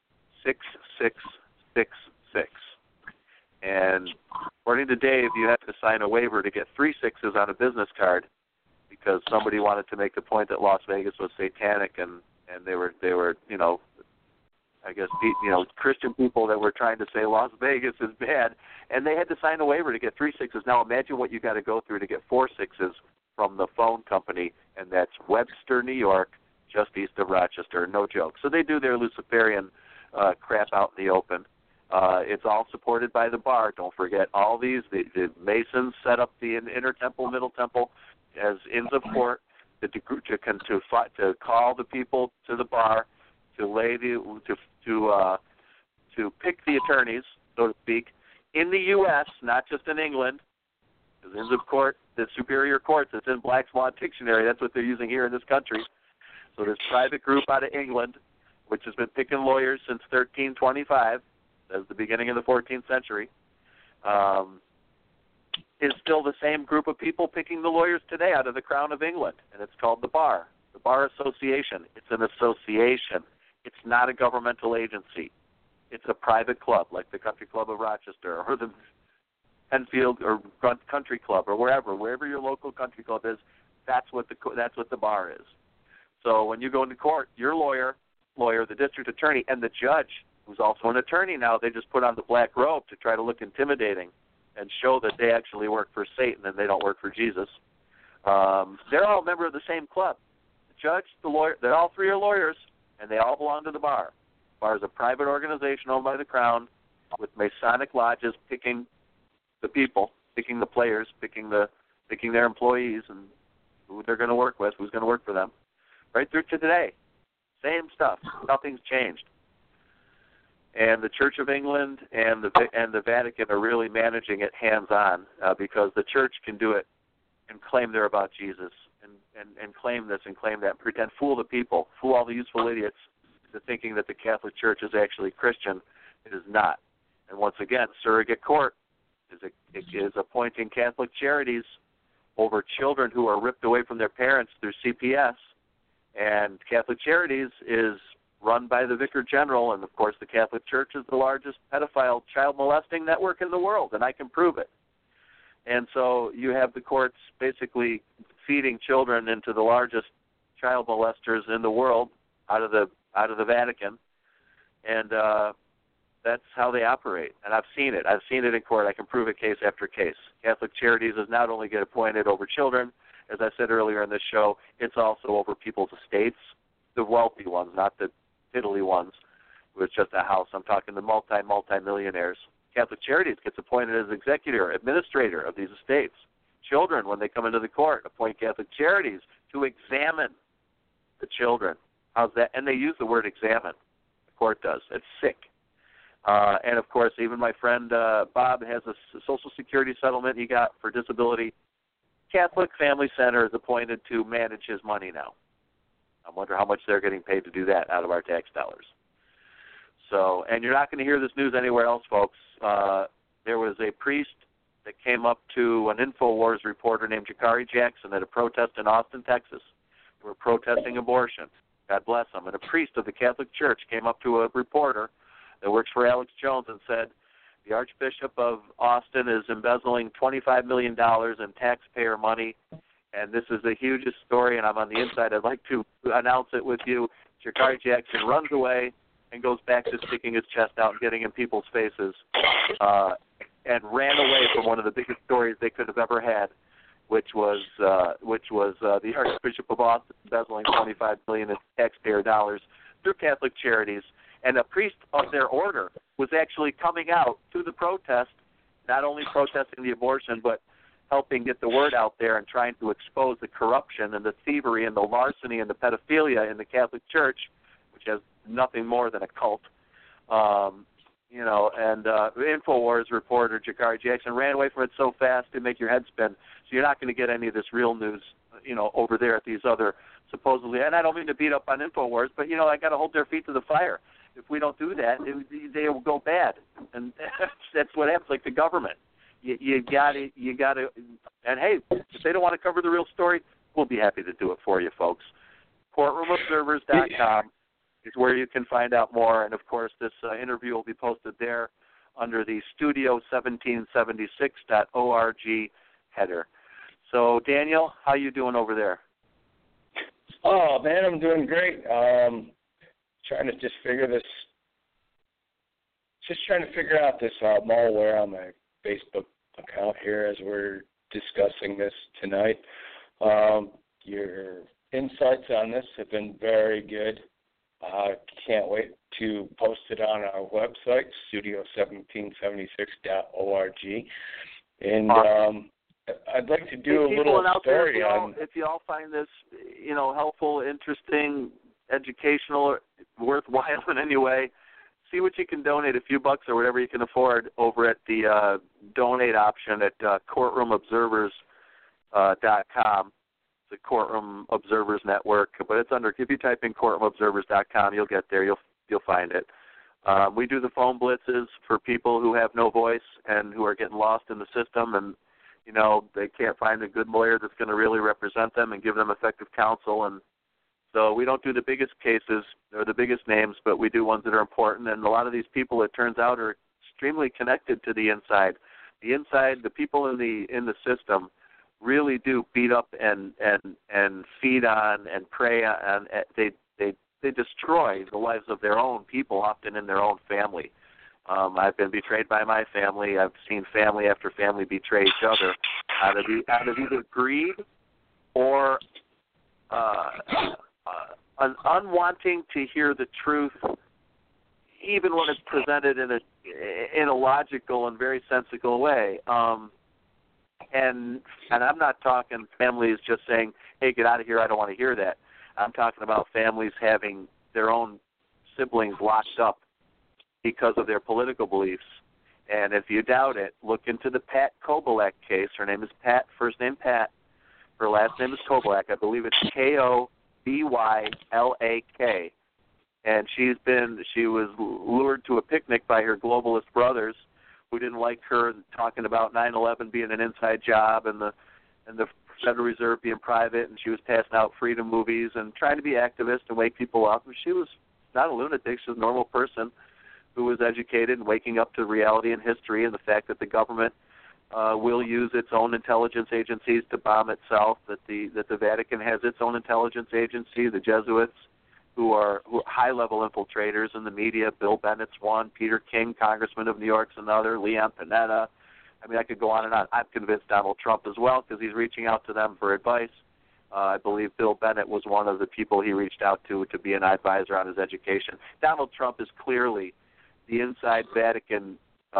And according to Dave, you have to sign a waiver to get 3 6s on a business card because somebody wanted to make the point that Las Vegas was satanic and they were I guess Christian people that were trying to say Las Vegas is bad, and they had to sign a waiver to get 3 6s. Now imagine what you got to go through to get 4 6s from the phone company, and that's Webster, New York, just east of Rochester. No joke. So they do their Luciferian crap out in the open. It's all supported by the bar. Don't forget all these. The Masons set up the Inner Temple, Middle Temple as Inns of Court to call the people to the bar, to pick the attorneys, so to speak, in the U.S., not just in England. Because Inns of Court, the superior courts, it's in Black's Law Dictionary. That's what they're using here in this country. So this private group out of England, which has been picking lawyers since 1325, as the beginning of the 14th century, is still the same group of people picking the lawyers today out of the Crown of England, and it's called the Bar Association. It's an association. It's not a governmental agency. It's a private club, like the Country Club of Rochester or the Penfield or Country Club or wherever your local country club is. That's what the bar is. So when you go into court, your lawyer, the district attorney, and the judge, who's also an attorney now, they just put on the black robe to try to look intimidating and show that they actually work for Satan and they don't work for Jesus. They're all a member of the same club. The judge, the lawyer, they all three are lawyers, and they all belong to the bar. The bar is a private organization owned by the Crown with Masonic lodges picking the people, picking the players, picking their employees and who they're going to work with, who's going to work for them. Right through to today. Same stuff. Nothing's changed. And the Church of England and the Vatican are really managing it hands-on because the Church can do it and claim they're about Jesus and claim this and claim that and pretend, fool the people, fool all the useful idiots into thinking that the Catholic Church is actually Christian. It is not. And once again, surrogate court is appointing Catholic charities over children who are ripped away from their parents through CPS. And Catholic Charities is run by the Vicar General, and of course the Catholic Church is the largest pedophile child molesting network in the world, and I can prove it. And so you have the courts basically feeding children into the largest child molesters in the world out of the Vatican, and that's how they operate. And I've seen it. I've seen it in court. I can prove it case after case. Catholic Charities does not only get appointed over children, as I said earlier in this show, it's also over people's estates, the wealthy ones, not the fiddly ones with just a house. I'm talking the multi-millionaires. Catholic Charities gets appointed as administrator of these estates. Children, when they come into the court, appoint Catholic Charities to examine the children. How's that? And they use the word examine. The court does. It's sick. And, of course, even my friend Bob has a Social Security settlement he got for disability. Catholic Family Center is appointed to manage his money now. I wonder how much they're getting paid to do that out of our tax dollars. So, and you're not going to hear this news anywhere else, folks. There was a priest that came up to an InfoWars reporter named Jakari Jackson at a protest in Austin, Texas. They were protesting abortion. God bless them. And a priest of the Catholic Church came up to a reporter that works for Alex Jones and said, the Archbishop of Austin is embezzling $25 million in taxpayer money, and this is the hugest story, and I'm on the inside. I'd like to announce it with you. Jakari Jackson runs away and goes back to sticking his chest out and getting in people's faces and ran away from one of the biggest stories they could have ever had, which was the Archbishop of Austin embezzling $25 million in taxpayer dollars through Catholic Charities. And a priest of their order was actually coming out to the protest, not only protesting the abortion, but helping get the word out there and trying to expose the corruption and the thievery and the larceny and the pedophilia in the Catholic Church, which has nothing more than a cult. And InfoWars reporter Jakari Jackson ran away from it so fast to make your head spin. So you're not going to get any of this real news, over there at these other supposedly. And I don't mean to beat up on InfoWars, but I got to hold their feet to the fire. If we don't do that, they will go bad, and that's what happens. Like the government, you got to, and hey, if they don't want to cover the real story, we'll be happy to do it for you, folks. CourtroomObservers.com is where you can find out more, and of course, this interview will be posted there under the Studio1776.org header. So, Daniel, how you doing over there? Oh man, I'm doing great. Trying to figure out this malware on my Facebook account here as we're discussing this tonight. Your insights on this have been very good. Can't wait to post it on our website, studio1776.org. And I'd like to do a little story on... If you all find this, helpful, interesting, educational, or worthwhile in any way, see what you can donate, a few bucks or whatever you can afford, over at the donate option at courtroomobservers.com. The Courtroom Observers Network, but it's under, if you type in courtroomobservers.com, you'll get there, you'll find it. We do the phone blitzes for people who have no voice and who are getting lost in the system, and they can't find a good lawyer that's going to really represent them and give them effective counsel. And so we don't do the biggest cases or the biggest names, but we do ones that are important. And a lot of these people, it turns out, are extremely connected to the inside. The inside, the people in the system really do beat up and feed on and prey on. They destroy the lives of their own people, often in their own family. I've been betrayed by my family. I've seen family after family betray each other out of either greed or an unwanting to hear the truth, even when it's presented in a logical and very sensible way. And I'm not talking families just saying, hey, get out of here, I don't want to hear that. I'm talking about families having their own siblings locked up because of their political beliefs. And if you doubt it, look into the Pat Kobalek case. Her name is Pat, first name Pat. Her last name is Kobalek. I believe it's Kobyylak. And she was lured to a picnic by her globalist brothers who didn't like her talking about 9/11 being an inside job and the Federal Reserve being private, and she was passing out freedom movies and trying to be activist and wake people up. She was not a lunatic. She was a normal person who was educated and waking up to reality and history and the fact that the government will use its own intelligence agencies to bomb itself, that the Vatican has its own intelligence agency, the Jesuits, who are high-level infiltrators in the media. Bill Bennett's one, Peter King, Congressman of New York's another, Leon Panetta. I mean, I could go on and on. I'm convinced Donald Trump as well because he's reaching out to them for advice. I believe Bill Bennett was one of the people he reached out to be an advisor on his education. Donald Trump is clearly the inside Vatican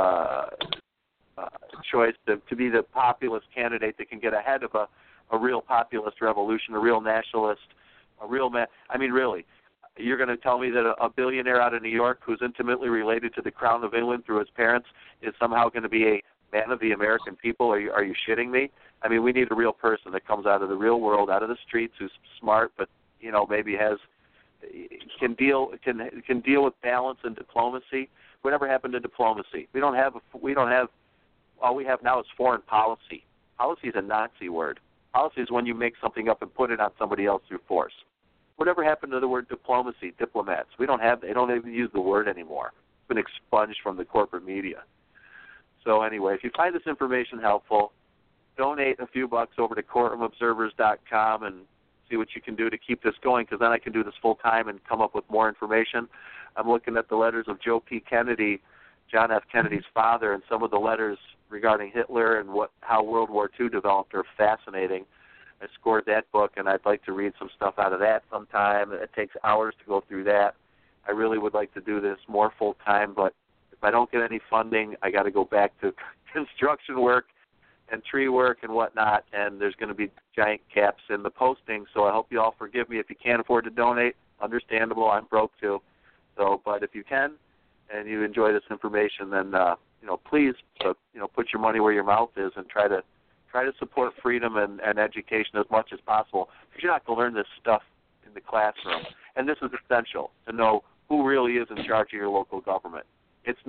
choice to be the populist candidate that can get ahead of a real populist revolution, a real nationalist, I mean, really. You're going to tell me that a billionaire out of New York who's intimately related to the Crown of England through his parents is somehow going to be a man of the American people? Are you shitting me? I mean, we need a real person that comes out of the real world, out of the streets, who's smart, but maybe can deal with balance and diplomacy. Whatever happened to diplomacy? We don't have. All we have now is foreign policy. Policy is a Nazi word. Policy is when you make something up and put it on somebody else through force. Whatever happened to the word diplomacy, diplomats? They don't even use the word anymore. It's been expunged from the corporate media. So anyway, if you find this information helpful, donate a few bucks over to courtroomobservers.com and see what you can do to keep this going, because then I can do this full time and come up with more information. I'm looking at the letters of Joe P. Kennedy, John F. Kennedy's father, and some of the letters regarding Hitler and how World War II developed are fascinating. I scored that book, and I'd like to read some stuff out of that sometime. It takes hours to go through that. I really would like to do this more full-time, but if I don't get any funding, I got to go back to construction work and tree work and whatnot, and there's going to be giant gaps in the posting, so I hope you all forgive me if you can't afford to donate. Understandable, I'm broke too. So, but if you can and you enjoy this information, then please put your money where your mouth is and try to support freedom and education as much as possible, because you're not going to learn this stuff in the classroom. And this is essential to know who really is in charge of your local government. It's not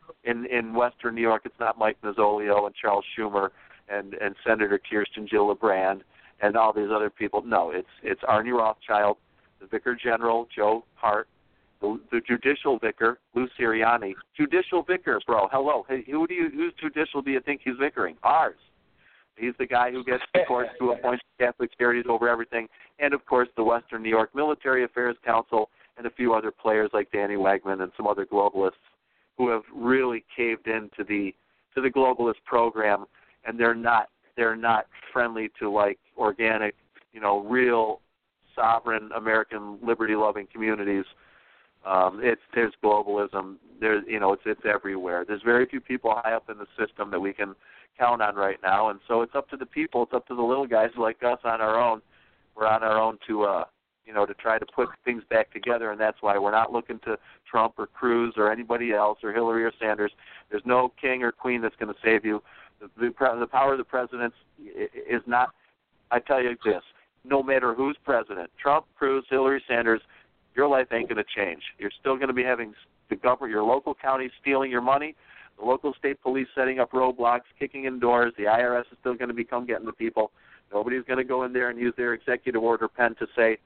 in Western New York, it's not Mike Mazzolio and Charles Schumer and Senator Kirsten Gillibrand and all these other people. No, it's Arnie Rothschild, the Vicar General, Joe Hart, the Judicial Vicar, Lou Sirianni. Judicial Vicar, bro, hello. Hey, whose judicial do you think he's vicaring? Ours. He's the guy who gets the courts to appoint Catholic charities over everything. And, of course, the Western New York Military Affairs Council and a few other players like Danny Wegman and some other globalists who have really caved into the globalist program, and they're not friendly to, like, organic, real sovereign American liberty-loving communities. There's globalism. It's everywhere. There's very few people high up in the system that we can count on right now, and so it's up to the people. It's up to the little guys like us on our own. We're on our own to try to put things back together, and that's why we're not looking to Trump or Cruz or anybody else or Hillary or Sanders. There's no king or queen that's going to save you. The power of the president is not. I tell you this: no matter who's president, Trump, Cruz, Hillary, Sanders, your life ain't going to change. You're still going to be having the government, your local county stealing your money, the local state police setting up roadblocks, kicking in doors. The IRS is still going to become getting the people. Nobody's going to go in there and use their executive order pen to say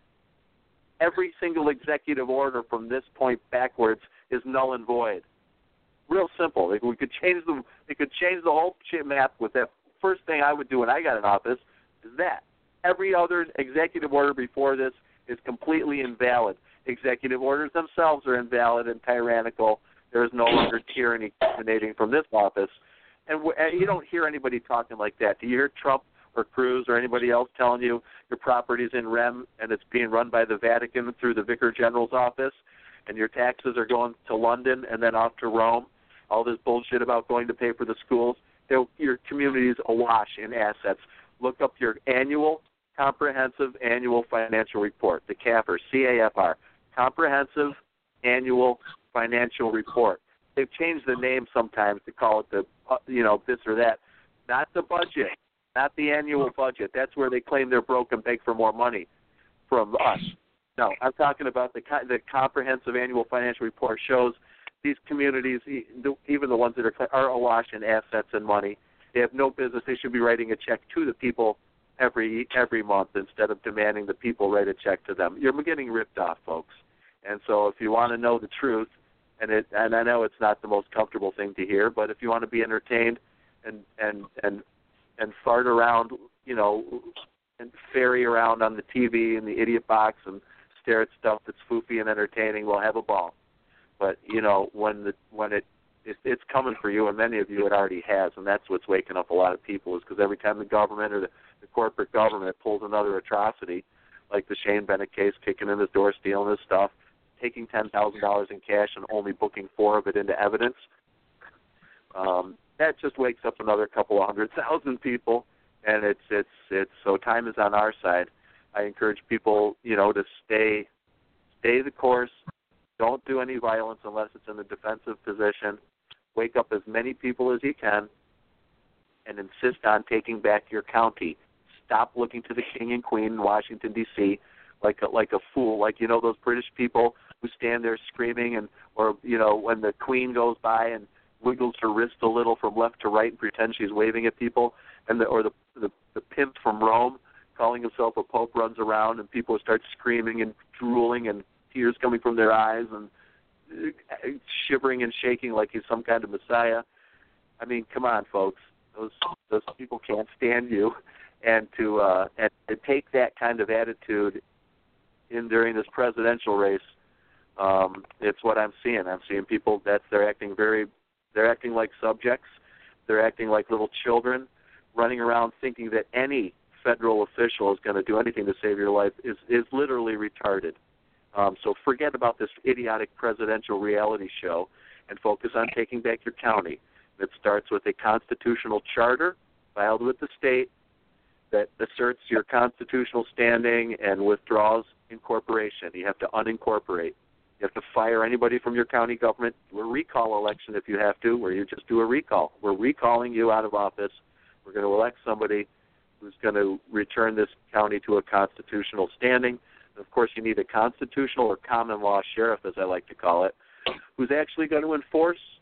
every single executive order from this point backwards is null and void. Real simple. We could change them. They could change the whole map with that. First thing I would do when I got in office is that. Every other executive order before this is completely invalid. Executive orders themselves are invalid and tyrannical. There is no longer tyranny emanating from this office. And you don't hear anybody talking like that. Do you hear Trump or Cruz or anybody else telling you your property's in REM and it's being run by the Vatican through the Vicar General's office and your taxes are going to London and then off to Rome? All this bullshit about going to pay for the schools. Your community's awash in assets. Look up your comprehensive annual financial report, the CAFR, C-A-F-R, Comprehensive Annual Financial Report. They've changed the name sometimes to call it the, this or that. Not the budget, not the annual budget. That's where they claim they're broke and beg for more money from us. No, I'm talking about the Comprehensive Annual Financial Report shows these communities, even the ones that are awash in assets and money. They have no business. They should be writing a check to the people every month instead of demanding the people write a check to them. You're getting ripped off, folks. And so if you want to know the truth, and I know it's not the most comfortable thing to hear, but if you want to be entertained and fart around, and ferry around on the TV and the idiot box and stare at stuff that's foofy and entertaining, we'll have a ball. But when it's coming for you, and many of you it already has, and that's what's waking up a lot of people, is because every time the government or the corporate government pulls another atrocity, like the Shane Bennett case, kicking in his door, stealing his stuff, taking $10,000 in cash and only booking 4 of it into evidence, that just wakes up another couple of 100,000 people, and it's so time is on our side. I encourage people, to stay the course. Don't do any violence unless it's in a defensive position. Wake up as many people as you can and insist on taking back your county. Stop looking to the king and queen in Washington, D.C. like a fool. Like, those British people who stand there screaming or when the queen goes by and wiggles her wrist a little from left to right and pretends she's waving at people, or the pimp from Rome calling himself a pope runs around and people start screaming and drooling and tears coming from their eyes and shivering and shaking like he's some kind of messiah. I mean, come on, folks. Those people can't stand you, and to take that kind of attitude during this presidential race, it's what I'm seeing. I'm seeing people they're acting like subjects. They're acting like little children, running around thinking that any federal official is going to do anything to save your life is literally retarded. So forget about this idiotic presidential reality show and focus on taking back your county. It starts with a constitutional charter filed with the state that asserts your constitutional standing and withdraws incorporation. You have to unincorporate. You have to fire anybody from your county government, do a recall election if you have to, where you just do a recall. We're recalling you out of office. We're going to elect somebody who's going to return this county to a constitutional standing. Of course, you need a constitutional or common law sheriff, as I like to call it, who's actually going to enforce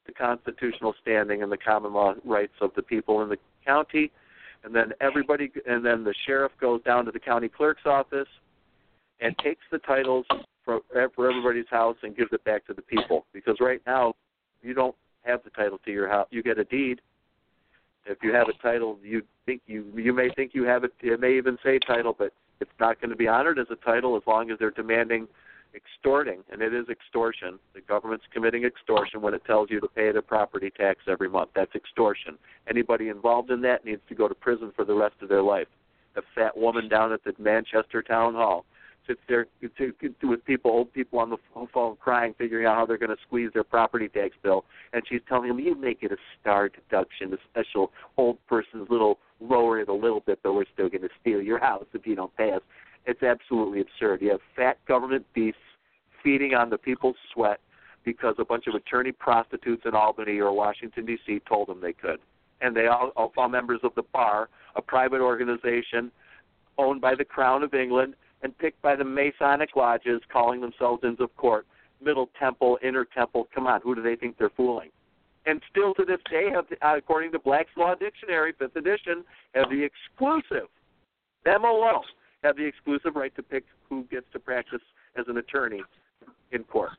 the constitutional standing and the common law rights of the people in the county. And then the sheriff goes down to the county clerk's office and takes the titles for everybody's house and gives it back to the people. Because right now, you don't have the title to your house. You get a deed. If you have a title, you may think you have it. It may even say title, but it's not going to be honored as a title as long as they're demanding extorting, and it is extortion. The government's committing extortion when it tells you to pay the property tax every month. That's extortion. Anybody involved in that needs to go to prison for the rest of their life. The fat woman down at the Manchester Town Hall sits there with old people on the phone crying, figuring out how they're going to squeeze their property tax bill, and she's telling them, you make it a star deduction, a special old person's little lower it a little bit, but we're still going to steal your house if you don't pay us. It's absolutely absurd. You have fat government beasts feeding on the people's sweat because a bunch of attorney prostitutes in Albany or Washington, D.C. told them they could. And they all members of the bar, a private organization owned by the Crown of England and picked by the Masonic lodges calling themselves Inns of Court, Middle Temple, Inner Temple. Come on, who do they think they're fooling? And still to this day, according to Black's Law Dictionary, 5th edition, have the exclusive, them alone, have the exclusive right to pick who gets to practice as an attorney in court.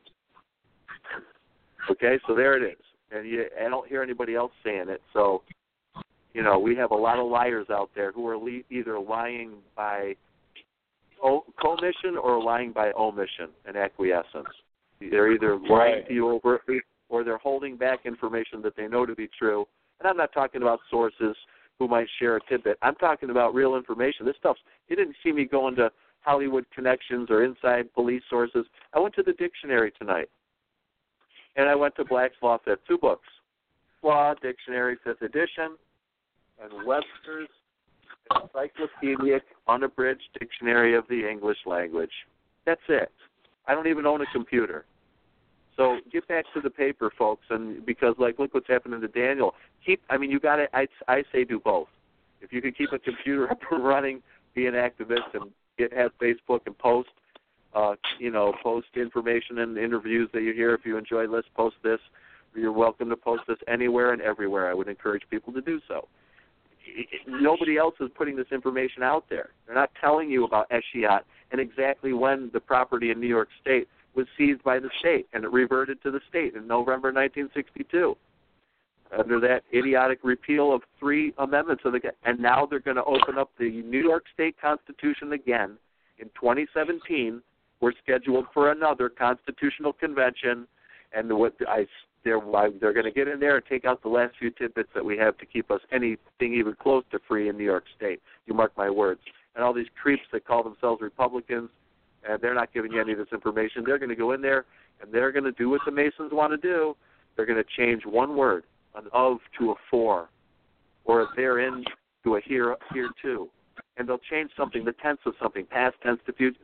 Okay, so there it is. And I don't hear anybody else saying it. So, we have a lot of liars out there who are either lying by commission or lying by omission and acquiescence. They're either lying to you overtly or they're holding back information that they know to be true. And I'm not talking about sources who might share a tidbit. I'm talking about real information. This stuff, you didn't see me going to Hollywood Connections or inside police sources. I went to the dictionary tonight. And I went to Black's Law 5th, 2 books. Law Dictionary 5th edition and Webster's Encyclopedic Unabridged Dictionary of the English Language. That's it. I don't even own a computer. So get back to the paper, folks, and because look what's happening to Daniel. I say do both. If you could keep a computer up and running, be an activist, and have Facebook and post information and interviews that you hear. If you enjoy this, post this. You're welcome to post this anywhere and everywhere. I would encourage people to do so. Nobody else is putting this information out there. They're not telling you about Eschiat and exactly when the property in New York State was seized by the state, and it reverted to the state in November 1962 under that idiotic repeal of 3 amendments. And now they're going to open up the New York State Constitution again in 2017. We're scheduled for another constitutional convention, and they're going to get in there and take out the last few tidbits that we have to keep us anything even close to free in New York State. You mark my words. And all these creeps that call themselves Republicans, and they're not giving you any of this information. They're going to go in there, and they're going to do what the Masons want to do. They're going to change one word, an of to a for, or a therein to a here to. And they'll change something, the tense of something, past tense to future.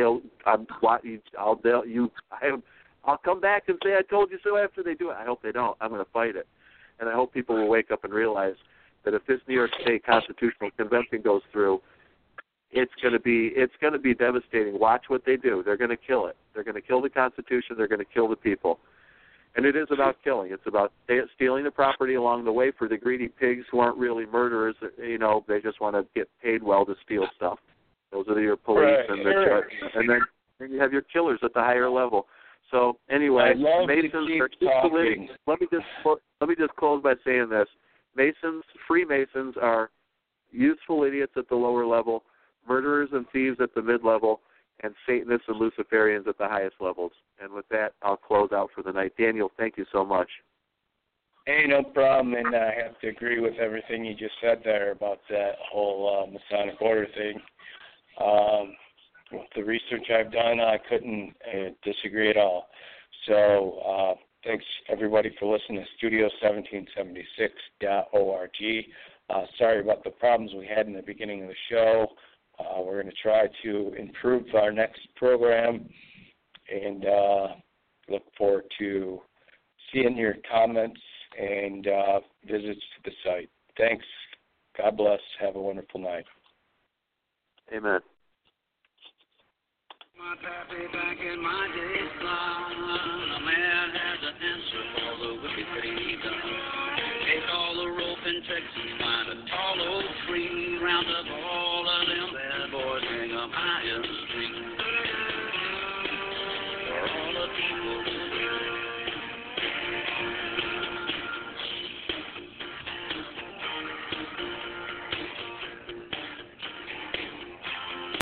I'll come back and say I told you so after they do it. I hope they don't. I'm going to fight it. And I hope people will wake up and realize that if this New York State Constitutional Convention goes through, it's going to be devastating. Watch what they do. They're going to kill it. They're going to kill the Constitution. They're going to kill the people. And it is about killing. It's about stealing the property along the way for the greedy pigs who aren't really murderers. They just want to get paid well to steal stuff. Those are your police and then you have your killers at the higher level. So anyway, Masons are useful. Let me just close by saying this: Freemasons are useful idiots at the lower level, murderers and thieves at the mid-level, and Satanists and Luciferians at the highest levels. And with that, I'll close out for the night. Daniel, thank you so much. Hey, no problem, and I have to agree with everything you just said there about that whole Masonic order thing. With the research I've done, I couldn't disagree at all. So thanks, everybody, for listening to Studio1776.org. Sorry about the problems we had in the beginning of the show. We're going to try to improve our next program and look forward to seeing your comments and visits to the site. Thanks. God bless. Have a wonderful night. Amen. My pappy back in my days gone, a man has an answer. answer for the wicked they done. Take all the rope in Texas, find a tall oak tree, round up all of them bad boys, hang 'em high in the